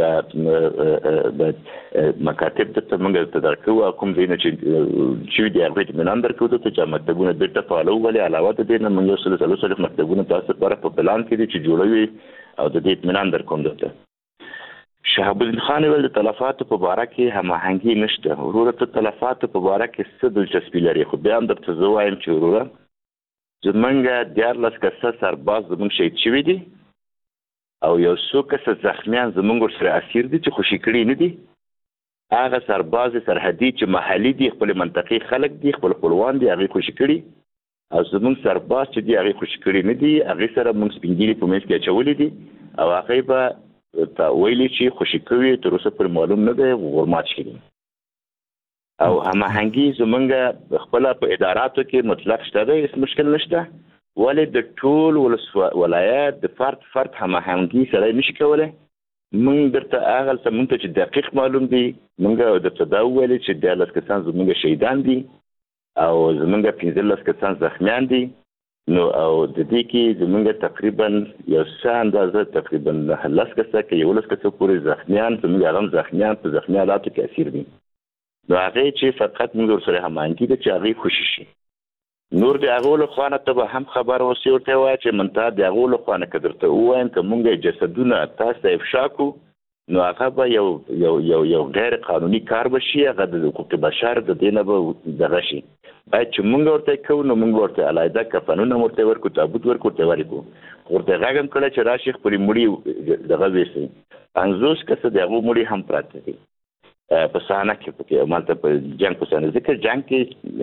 مکاتب ته موږ ته درکو کوم دینه چې دی هغه د منان درکو ته چې مکتبونه بیرته فعالو ولې علاوه د دې نه موږ سلسله مکتبونه تاسو لپاره په پلان کې دي چې جوړوي او د دې منان درکوم دته شهاب الدین خان ول د تلفات په باره کې هماهنګي نشته وروره ته تلفات په باره کې څه دلچسپي لري خو بیا هم درته زه وایم چې وروره زمونږ 14 کسه سرباز زمونږ شهید شوي دي او یو څو کسه زخمیان زمونږ ورسره اسیر دي چې خوشي کړي نه دي هغه سرباز سرحدي چې محلي دي خپل منطقي خلک دي خپل خپلوان دي هغه خوشي کړي او زمونږ سرباز چې دي هغه خوشي کړي نه دي هغه سره موږ سپینګيري په مېز کې اچولې دي او هغه به تا ویلي چې خوشي کوي تر اوسه پر معلوم نه دی ورمات شي او هماهنګي زمونږ خپل په اداراتو کې مطلق شته دی هیڅ مشکل نشته ولې د ټول ولایت د فرد هماهنګي سره نشي کولای موږ درته هغه څه موږ ته چې دقیق معلوم دي موږ درته دا ویلي چې 14 کسان زمونږ شهیدان دي او زمونږ 15 کسان زخمیان دي نو او د دې کې زمونږ تقریبا یو څه اندازه تقریبا 10 کسه کې یو لس کسه پورې زخمیان زمونږ هغه زخمیان په زخمی حالاتو کې اسیر دي نو هغه چې فقط موږ سره هماهنګي د چې هغه خوشي شي نور د هغه له خوانه ته هم خبر اوسې ورته وای چې منته د هغه له خوانه کدرته وایم که موږ جسدونه تاسو افشا کو نو هغه به یو غیر قانوني کار بشي هغه د حقوق بشر د دینه به دغه شي باید چې موږ ورته کوو نو موږ ورته علایده کفنونه ورته ورکو تابوت ورکو ورته ورته غاګم کړه چې راشي خپل مړي دغه وېسي 50 کسه دغه مړي هم پراته دي په سانه کې په مالته په جنگ په سانه ځکه جنگ کې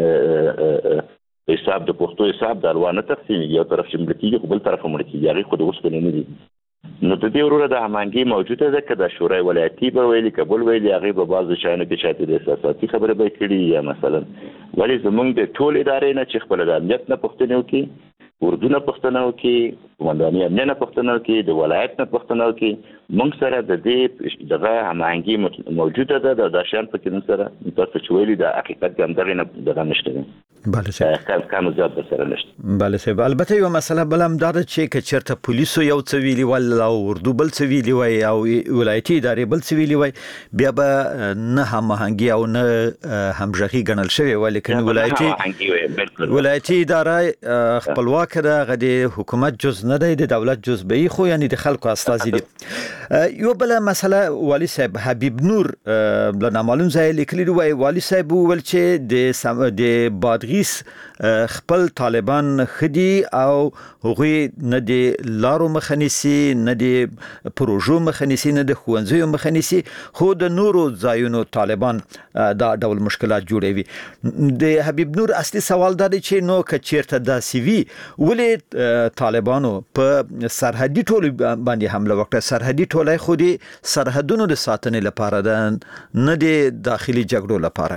حساب د پښتو حساب د الوانه تقسیم یو طرف چې مړ کیږي بل طرف مړ کیږي هغه خو د اوس نه دي نو د دې وروره د هماهنګي موجوده ده که د شورای ولایتي به ویلي قبول ویلي هغه به بعض شایانو کې شاته د احساساتي خبره به کړي یا مثلا ولی زمونږ د ټول ادارې نه چې خپل د امنیت نه پوښتنه وکړي اردو نه پوښتنه وکړي قومنداني امنیت نه پوښتنه وکړي د ولایت نه پوښتنه وکړي موږ سره د دې دغه هماهنګي موجوده ده د شان په کې سره تاسو چې ویلي د حقیقت هم دغه نشته بله صاحب کم زیات سره نشته بله صاحب البته یو مسله بلم دا ده چې چېرته پولیسو یو څه ویلي ول او اردو بل څه ویلي وای او ولایتي ادارې بل څه ویلي وای بیا به نه هماهنګي او نه همغږي ګڼل شوی ولیکن ولایتي اداره خپلواک ده غدي حکومت جز نه دی د دولت جز به خو یعنی د خلکو استازي دي یو بل مسله والی صاحب حبیب نور بل معلوم ځای لیکلی وای والی صاحب ول چې د بادغیس خپل طالبان خدي او هغوی نه د لارو مخنیسي نه د پروژو مخنیسي نه د خوانځو مخنیسي خو د نورو ځایونو طالبان دا ډول مشکلات جوړوي د حبیب نور اصلي سوال دا دی چې نو کچیرته د سی وی ولې طالبانو په سرحدي ټولو باندې حمله وکړه سرحدي ټولای خو دي سرحدونو د ساتنې لپاره ده نه د داخلي جګړو لپاره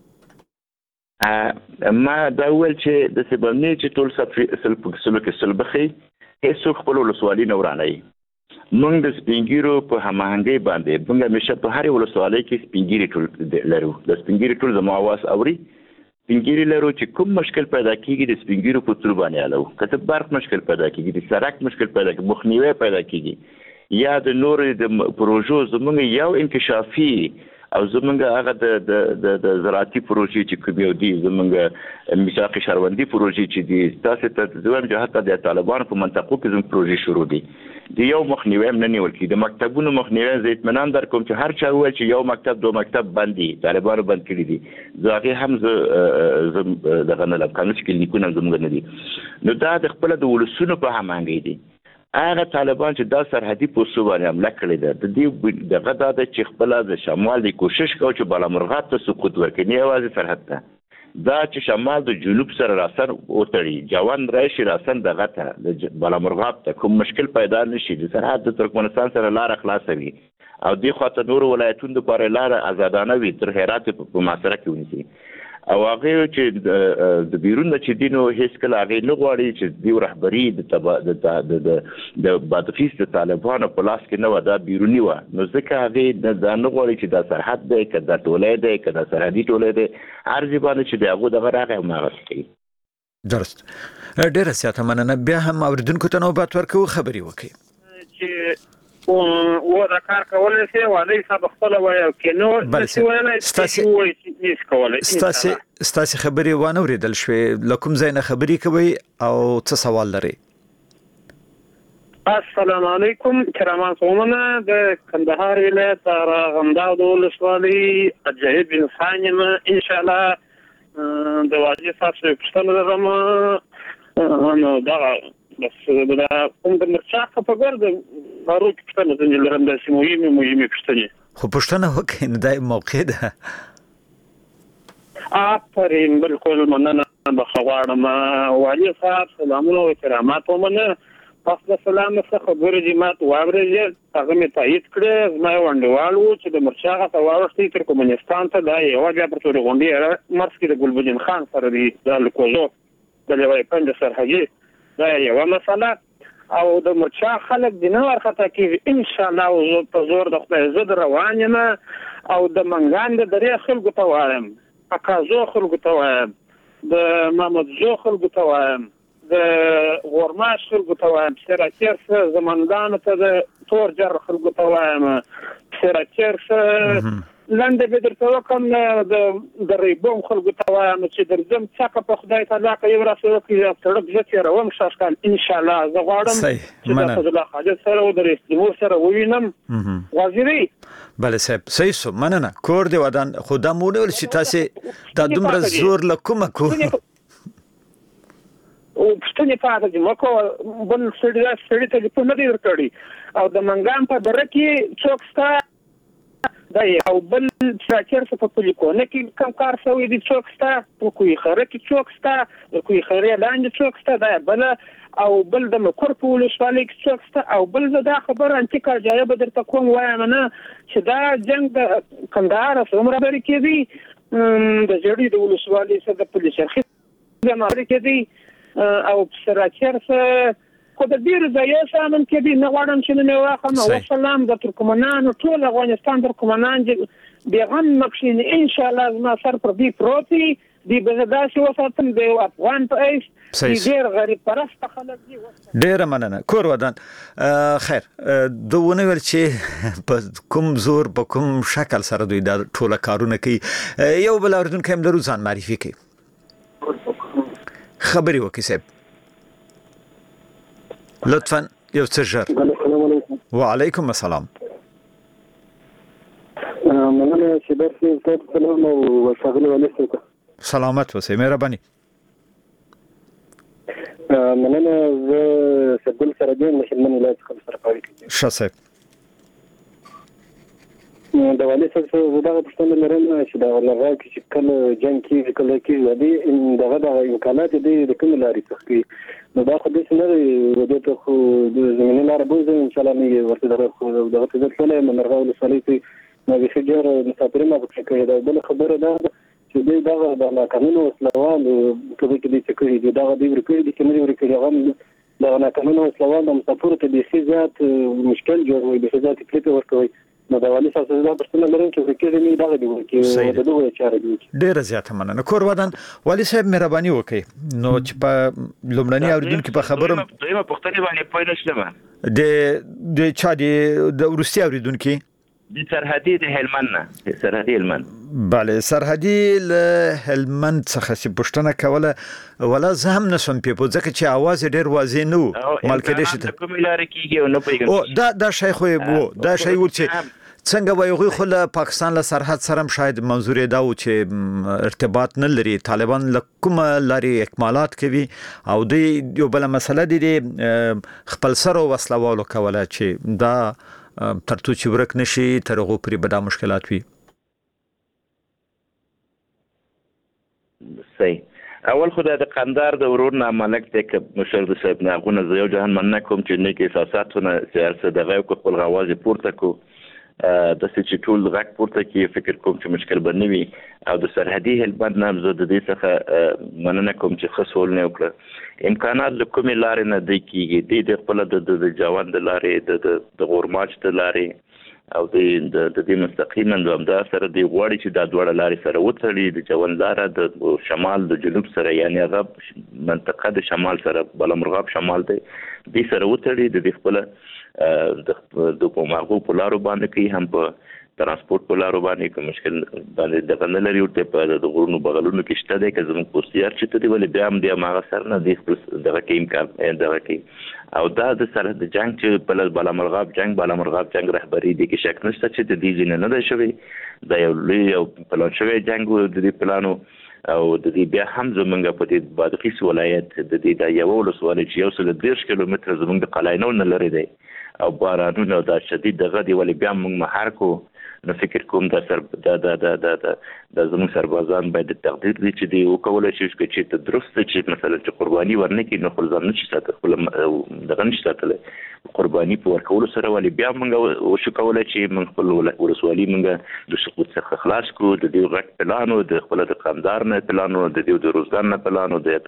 ما دا ول چې د سببني چې ټول سلبخي هیڅ خپل ولسوالي نه ورانه موږ د سپینګیرو په هماهنګي باندې موږ همیشه په هر ولسوالۍ کې سپینګیري ټول لرو د سپینګیري ټول زموږ आवाज اوري سپینګیري لرو چې کوم مشکل پیدا کیږي د سپینګیرو په تر باندې الو کته برق مشکل پیدا کیږي د سړک مشکل پیدا کیږي مخنیوي پیدا کیږي یا د نور د پروژو زموږ یو انکشافي او زمونږ هغه د زراعتي پروژې چې کوم یو دي زمونږ میثاق شهروندي پروژې چې دي تاسو ته ځوام جهات د طالبانو په منطقو کې زموږ پروژې شروع دي د یو مخنیوي نه نیول کیږي. د مکتبونو مخنیوي زه اطمینان درکوم چې هر چا وایي چې یو مکتب دوه مکتب باندې طالبانو بند کړی دي، زه هغه هم زه دغه نه لم قانون چې کلینیکونه زموږ نه دي. نو دا د خپل د ولسونو په همانګي دي. هغه طالبان چې دا سرحدي پوسټو باندې حمله کړې ده، د دې دغه دا د چې خپل د شمال د کوشش کوي چې بالامرغاب ته سقوط ورکړي، نه یوازې سرحد ته، دا چې شمال د جنوب سره راسن وتړي، جوان راشي راسن دغه ته د بالامرغاب ته کوم مشکل پیدا نشي، د سرحد د ترکمنستان سره لار خلاصوي او دې خواته نور ولایتونو لپاره لار آزادانه وي تر هرات په محاصره کې ونیسي. او هغه چې د بیرون د چې دینو هیڅ کله هغه نه غواړي چې دی رهبری د بادغیس د طالبانو په لاس کې نه و، دا بیرونی و. نو ځکه هغه دا نه غواړي چې دا سرحد دی که دا ټولۍ دی که دا سرحدي ټولۍ دی، هر ځای باندې چې د هغو دغه راغی هماغسې کوي. درست. ډېره زیاته مننه. بیا هم اوریدونکو ته نوبت ورکوو، خبرې وکړي چې و دا کار کولای شي والي صاحب خپل وایي کې نو څه وایي ستاسو کولای ستاسو خبرې وانه اوریدل شوې، لکم زین خبرې کوي او څه سوال لري؟ السلام علیکم کرمان قومنا د کندهار ولایت راغنداو د ولسوالۍ اجازه بن خانم ان شاء الله د واجب صاحب پښتنه درم نو دا بس دا کوم د مرچاخ په ګرد مارو پښتنه د لرم د مهمه پښتنه خو پښتنه وکړي نه د موقع ده. آفرین بالکل مننه بخواړم والی صاحب سلامونه او کرامات ومنه پس د سلام څخه خبرې دي مات واورې هغه می تایید کړ زما وندوالو چې د مرچاغه په واوښتي ترکمنستان ته دا یو بیا پر ټول غونډې مرس کې د ګلبدین خان سره دی د لکوزو د لوی پند سرحدي دا یو مسله او د مرچا خلک د نو ورخته کې ان شاء الله په زور د خپل زړه روان یم او د منګان د درې خلکو ته وایم، اکازو خلکو ته وایم، د محمد زو خلکو ته وایم، د غورماش خلکو ته وایم، سراچر زمندان ته د تور جر خلکو ته وایم، سراچر لاندې به درته وکم د ریبوم خلکو ته وایم چې درځم څکه په خدای تعالی کې یو راسره کې سړک زه تېروم شاشکان ان شاء الله زه غواړم چې د فضل حاجت سره او د رئیس جمهور سره ووینم وزیري. بله صاحب صحیح سو، مننه. کور دی ودان خدا مونږ ول چې تاسو دا دومره زور لکومه کو او پښتنې پاتې دي مکو بل سړی ته په نه دی ورکړي او د منګان په دره کې څوک ستا دا او بل تراکر څه په پلیکونه کې کم کار شوی دي څوک ستا په کوی خره کې څوک ستا د کوی خره لاندې څوک ستا دا بل او بل د مکر په ولسوالۍ کې څوک ستا او بل دا خبره انتقا جایه به درته کوم وایم نه چې دا جنگ د کندهار څومره لري کې دي د جړې د ولسوالۍ سره د پولیس شرخي زماره کې دي او سراچر څه خو د ډیر ځایو سامن کې دي نه غواړم چې نه واخم او سلام د ترکمنانو ټول افغانستان ترکمنان بیغم مکشین ان شاء الله زما سر پر دی پروتي دی بزداسي وساتم د افغان په ایس ډیر غریب پرست خلک دي. ډیر مننه. کور ودان خیر دوونه ول چې په کوم زور په کوم شکل سره دوی د ټوله کارونه کوي. یو بل اوردون کوم درو ځان معرفي کوي خبري وکي صاحب لطفا یو څه ژر. وعلیکم السلام. مننه چې درته تاسو سلام او شغله ولې سلامت اوسئ مهرباني. مننه زه سبل سره د مشمن ولایت څخه سره پاره کیږم. ښه صاحب. د والي صاحب دغه پښتنه لرم چې دا لږه چې کله جنگ کې کله کې دی دغه امکانات دي د کوم لارې څخه نو دا خو د سنره د ته خو د زمینه لار بوزه ان شاء الله نه ورته دغه څه ټول منرغه ولسوالۍ کې نو به شجر مسافرین په کې دا بل خبره ده چې دغه د قانون وسلوال په دې کې چې کوي دغه دی ورکړي دي چې نه ورکړي هغه دغه قانون وسلوال د مسافر ته د خزات مشکل جوړوي د خزات کلیپ ورکوي نو دا والي تاسو دا پرسنل لرم چې فکر نه دغه دی چې د دوه چارې دي. ډیر زیات مننه. کور ودان والي صاحب مهرباني وکړئ نو چې په لومړني اوریدونکو په خبرو دویمه پوښتنه باندې پوه نه شوم د چا د روسي اوریدونکو د سرحدي د هلمند سرحدي هلمند بله سرحدي له هلمند څخه چې پښتنه کوله ولا زه هم نسم په ځکه چې आवाज ډیر واضح نه مال کې دې کوم لارې کیږي او نه پیګم او دا شای خو دا شای و چې څنګه وایي خو له پاکستان له سرحد سره شاید منظور دا و چې ارتباط نه لري طالبان کوم لري اکمالات کوي او د یو بل مسله دي خپل سره وسلوالو کوله چې دا ترڅو چې ورک نشي ترغه پرې بدا مشکلات وي صحیح اول خدای د قندار د ورور نه ملک ته ک مشر د صاحب نه غونه زه یو جهان مننه کوم چې نه کې احساساتونه سیاست دغه کو خپل غواز پورته کو د چې ټول غږ پورته کې فکر کوم چې مشکل بنوي او د سرحدي هلمند نام زه د دې څخه مننه کوم چې خصول نه وکړه امکانات د کومې لارې نه دی کېږي د خپل د جوان د لارې د غورماچ د لارې او د دې مستقیما د سره دی غواړي چې د دوړ لارې سره وتړي د جوان لار د شمال د جنوب سره یعنی هغه منطقه د شمال سره بلمرغاب شمال دی د سره وتړي د خپل د کوماغو په لارو باندې کې هم په ترانسپورت په لارو باندې کوم مشکل باندې د غنل لري او په د غرونو بغلونو کې شته د کزمو پوسټیار چې ته دی ولې بیا هم د ماغه سر نه د دغه کې امکان دغه کې او دا د سره د جنگ چې په بلمرغاب جنگ رهبری دي کې شک نشته چې د دې ځینې نه ده شوی د یو لوی او پلان شوی جنگ د دې پلانو او د دې بیا هم زمونږ په دې بادغیس ولایت د دې د یو ولسوالۍ چې یو سل 10 کیلومتر زمونږ د قلاینو نه لري دی او بارانونه د شدید دغه دی ولې بیا موږ مهار کو نو فکر کوم د سر د زموږ سربازان باید تقدیر دي چې دی وکولای شي چې ته درست چې مثلا چې قرباني ورنکې نو خپل ځان نشي ساتل دغه نشي ساتل قرباني په ورکولو سره ولې بیا موږ وشو کولای چې موږ خپل ولسوالي موږ د سقوط څخه خلاص کو د دې غټ پلانو د خپل د قندار نه پلانو د دې د روزګار نه پلانو د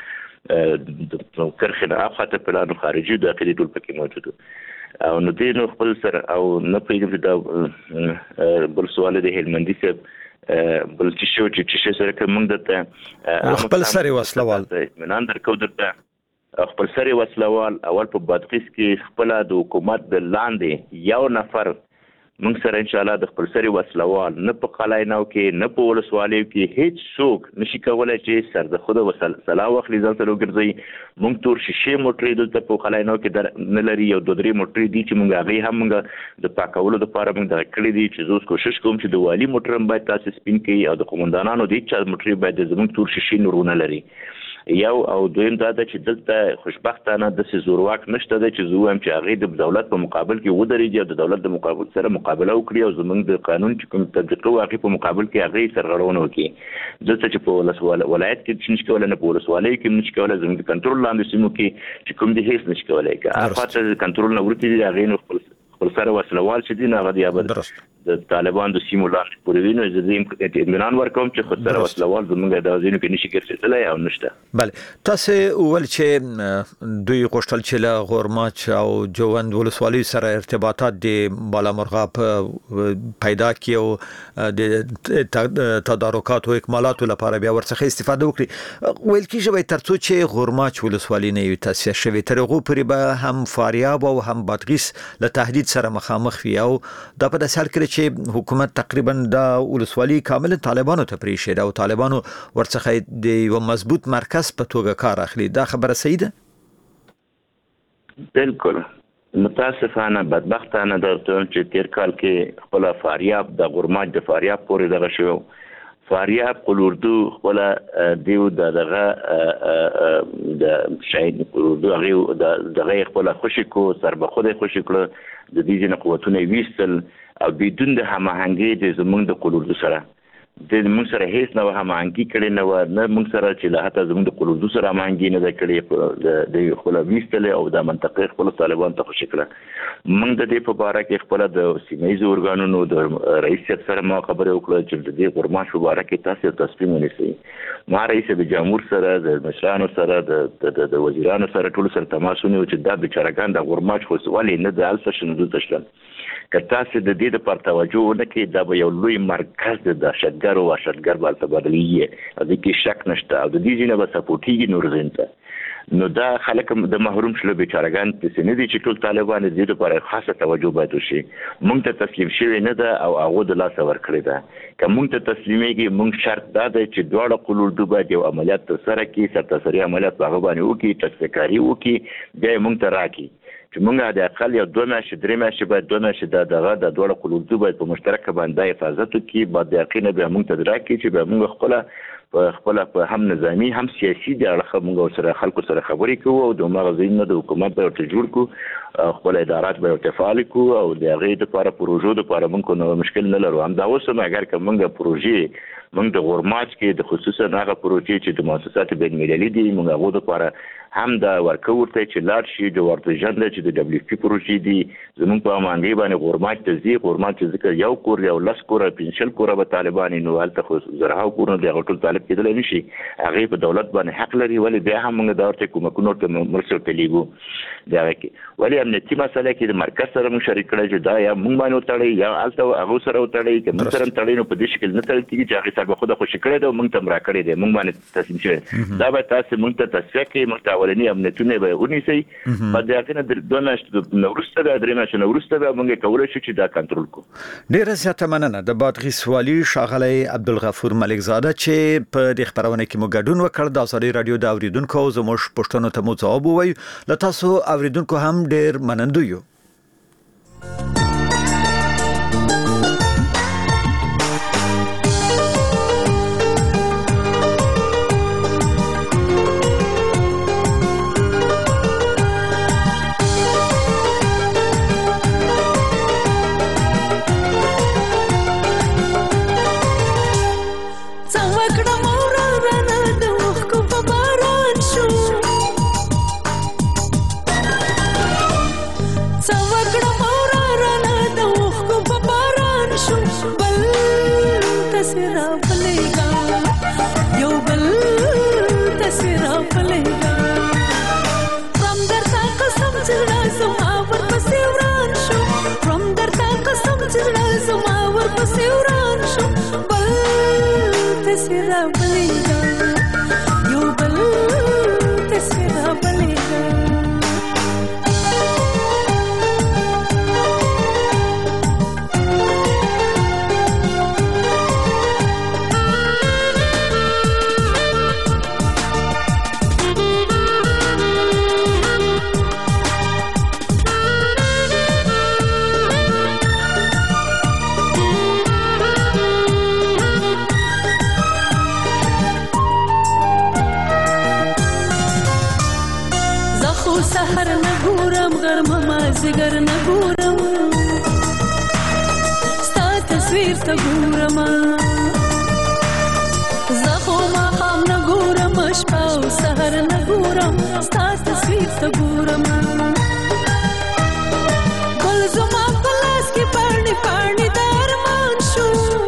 کرخنه افخته پلانو خارجي داخلي ټول پکې موجود او نو دې نو خپل سره او نه پیږي دا بل سوال د هلمندي صاحب بل چې سره کوم دته خپل سره وسلوال منان درکو درته خپل سره وسلوال اول په بادغیس کې خپل د حکومت د لاندې یو نفر موږ سره ان شاء الله د خپل سره وسلوال نه په قلاینو کې نه په ولسوالیو کې هیڅ څوک نشي کولای چې سر د خود وسله واخلي ځان سره وګرځي موږ تور شیشه موټرې دلته په قلاینو کې نه لري یو دوه درې موټرې دي چې موږ هغه هم موږ د پاکولو لپاره موږ د کړې دي چې زه کوشش کوم چې د والی موټر باید تاسو سپین کړئ او د قومندانانو د چا موټرې باید زموږ تور شیشه نورونه لري یو او دویم دا چې دلته خوشبختانه د زورواک نشته د چې زو هم چې هغه د دولت په مقابل کې ودرېږي د دولت د مقابل سره مقابله وکړي او زمونږ د قانون چې کوم تطبیق واقعي په مقابل کې هغه سرغړونه وکړي دلته چې په ولایت کې نشي کولای نه په ولسوالۍ کې نشي کولای زموږ د کنټرول لاندې سیمو کې چې کوم د هیڅ نشي کولای که افاته کنټرول نه ورته دي هغه نو خپل سره وسلوال چې دي نه غدي ابد د طالبان د سیمو لاندې پورې ویني زه اطمینان ورکوم چې خود سره وسلوال زموږ د ځینو کې نشي ګرځېدلی او نشته بله تاسو ول چې دوی غوښتل چې له غورماچ او جوند ولسوالۍ سره ارتباطات د بالامرغاب پیدا کړي او د تدارکات او اکمالاتو لپاره بیا ورڅخه استفاده وکړي ویل کېږي ترڅو چې غورماچ ولسوالۍ نه وي تاسیس شوی تر هغه پورې به هم فاریاب او هم بادغیس له تهدید سره مخامخ وي او دا په داسې حال کې چې حکومت تقریبا دا ولسوالۍ کامل طالبانو ته پریښي او طالبانو ورڅخه د یو مضبوط مرکز په توګه کار اخلي دا خبره صحیح ده بالکل متاسفانه بدبختانه درته چې تیر کال کې خپل فاریاب د غورماچ د فاریاب پورې دغه شو فاریاب قلوردو خپل دیو دغه د شهید قلوردو هغه دغه خپل خوشی کو سر به خود خوشی کړ د دې جن قوتونه ویستل او بدون د هماهنګي د زمونږ د قلوردو سره د موږ سره هیڅ نو هماهنګي کړي نه موږ سره چې له حتی زمونږ د قلوردو سره هماهنګي نه کړي د خپل ویستل او د منطقې خپل طالبان ته خوشی کړه موږ د دې په اړه کې خپل د سیمایي اورګانونو د رئیس سره ما خبرې وکړه چې د دې غورماچ په اړه کې تاسو تصمیم ونیسئ ما رئیس د جمهور سره د مشرانو سره د وزیرانو سره ټول سره تماس ونیو چې دا بیچارهګان د غورماچ خو ولې نه د الف شنو تشل که تاسو د دې لپاره توجه ونکړئ دا به یو لوی مرکز د دهشتګر او وحشتګر باندې بدلیږي د کې شک نشته او د دې ځینې به سپورټیږي نور زینته نو دا خلک د محروم شلو بیچارهګان چې نه دي چې ټول طالبان دې لپاره خاصه توجه باید وشي. مونږ ته تسلیم شوی نه ده او هغه د لاس ورکړی ده. که مونږ ته تسلیمېږي مونږ شرط دا دی چې دواړه قلوردو باید یو عملیات ترسره کړي، سرتاسري عملیات په هغه باندې وکړي، ټکسکاري وکړي، بیا یې مونږ ته راکړي چې مونږ د اقل یو 2 میاشتې 3 میاشتې باید 2 میاشتې دغه د دواړه قلوردو باید په مشترکه باندې حفاظت وکړي. بعد یقینا بیا مونږ ته راکړي چې بیا مونږ خپل په هم نظامی هم سیاسي د اړخه موږ سره خلکو سره خبرې کوو او د مغزینو د حکومت به ورته جوړ کو، خپل ادارات به ورته فعال کو او د هغې دپاره پروژو دپاره موږ نو مشکل نه لرو. همدا اوس هم اگر که موږ پروژې موږ د غورماچ کې د خصوصا هغه پروژې چې د مؤسسات بین المللي دي موږ هغو دپاره هم دا ورکو ورته چې لاړ شي د ورتژن چې د دبلیو پی پروژې دي زموږ په امانګۍ باندې غورماچ ته ځي. غورماچ چې ځکه یو کور یو 10 کوره 15 کوره به طالبان نو هلته خو زرهاو کورونه د هغه ټول طالب کېدلی نه شي، هغې په دولت باندې حق لري. ولې بیا هم موږ دا ورته کومکونه ورته مرستې ورته لیږو د هغه کې. ولې امنیتي مسله کې د مرکز سره موږ شریک کړی چې دا یا موږ باندې وتړئ یا هلته هغو سره وتړئ، که موږ سره هم تړئ نو په دې شکل نه تړل کېږي چې هغې سره به خو د خوشي کړی دی او موږ ته هم راکړی دی، موږ باندې تسلیم شوی. دا به تاسې موږ ته تصفیه کړئ، موږ ته اولني امنیتونه به ونیسئ. بعد یقینا د 2 میاشتې نه وروسته بیا 3 میاشتې نه وروسته بیا موږ کولی شو چې دا کنټرول کړو. ډیره زیاته مننه د بادغیس والي ښاغلی عبدالغفور ملکزاده چې په دې خبرونه کې مو ګډون وکړ. د ازادي رادیو د اوریدونکو زموږ پوښتنو ته مو ځواب ووایو. له تاسو اوریدونکو هم ډیر منندوی یو. زگر نه ګورم ستا تصویر ته ګورم زه خو ماښام نه ګورم شپه او سحر نه ګورم ستا تصویر ته ګورم ګل زما په لاس کې پاڼې پاڼې د ارمان شو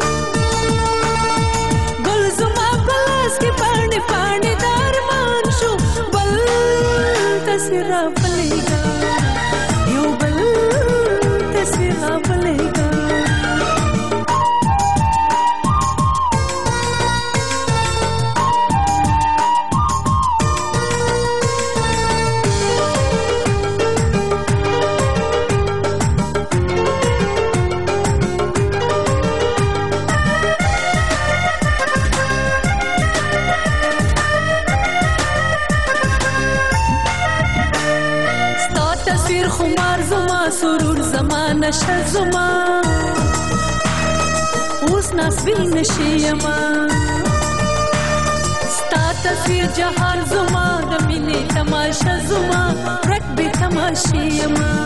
ګل زما په لاس کې پاڼې پاڼې د ارمان شو بل تصویر راپلیږه سرور زمان نشه زما اوس ناسوي نشيما ستا تصویر جهان زما د مینې تماشا زما رک به تماشې ما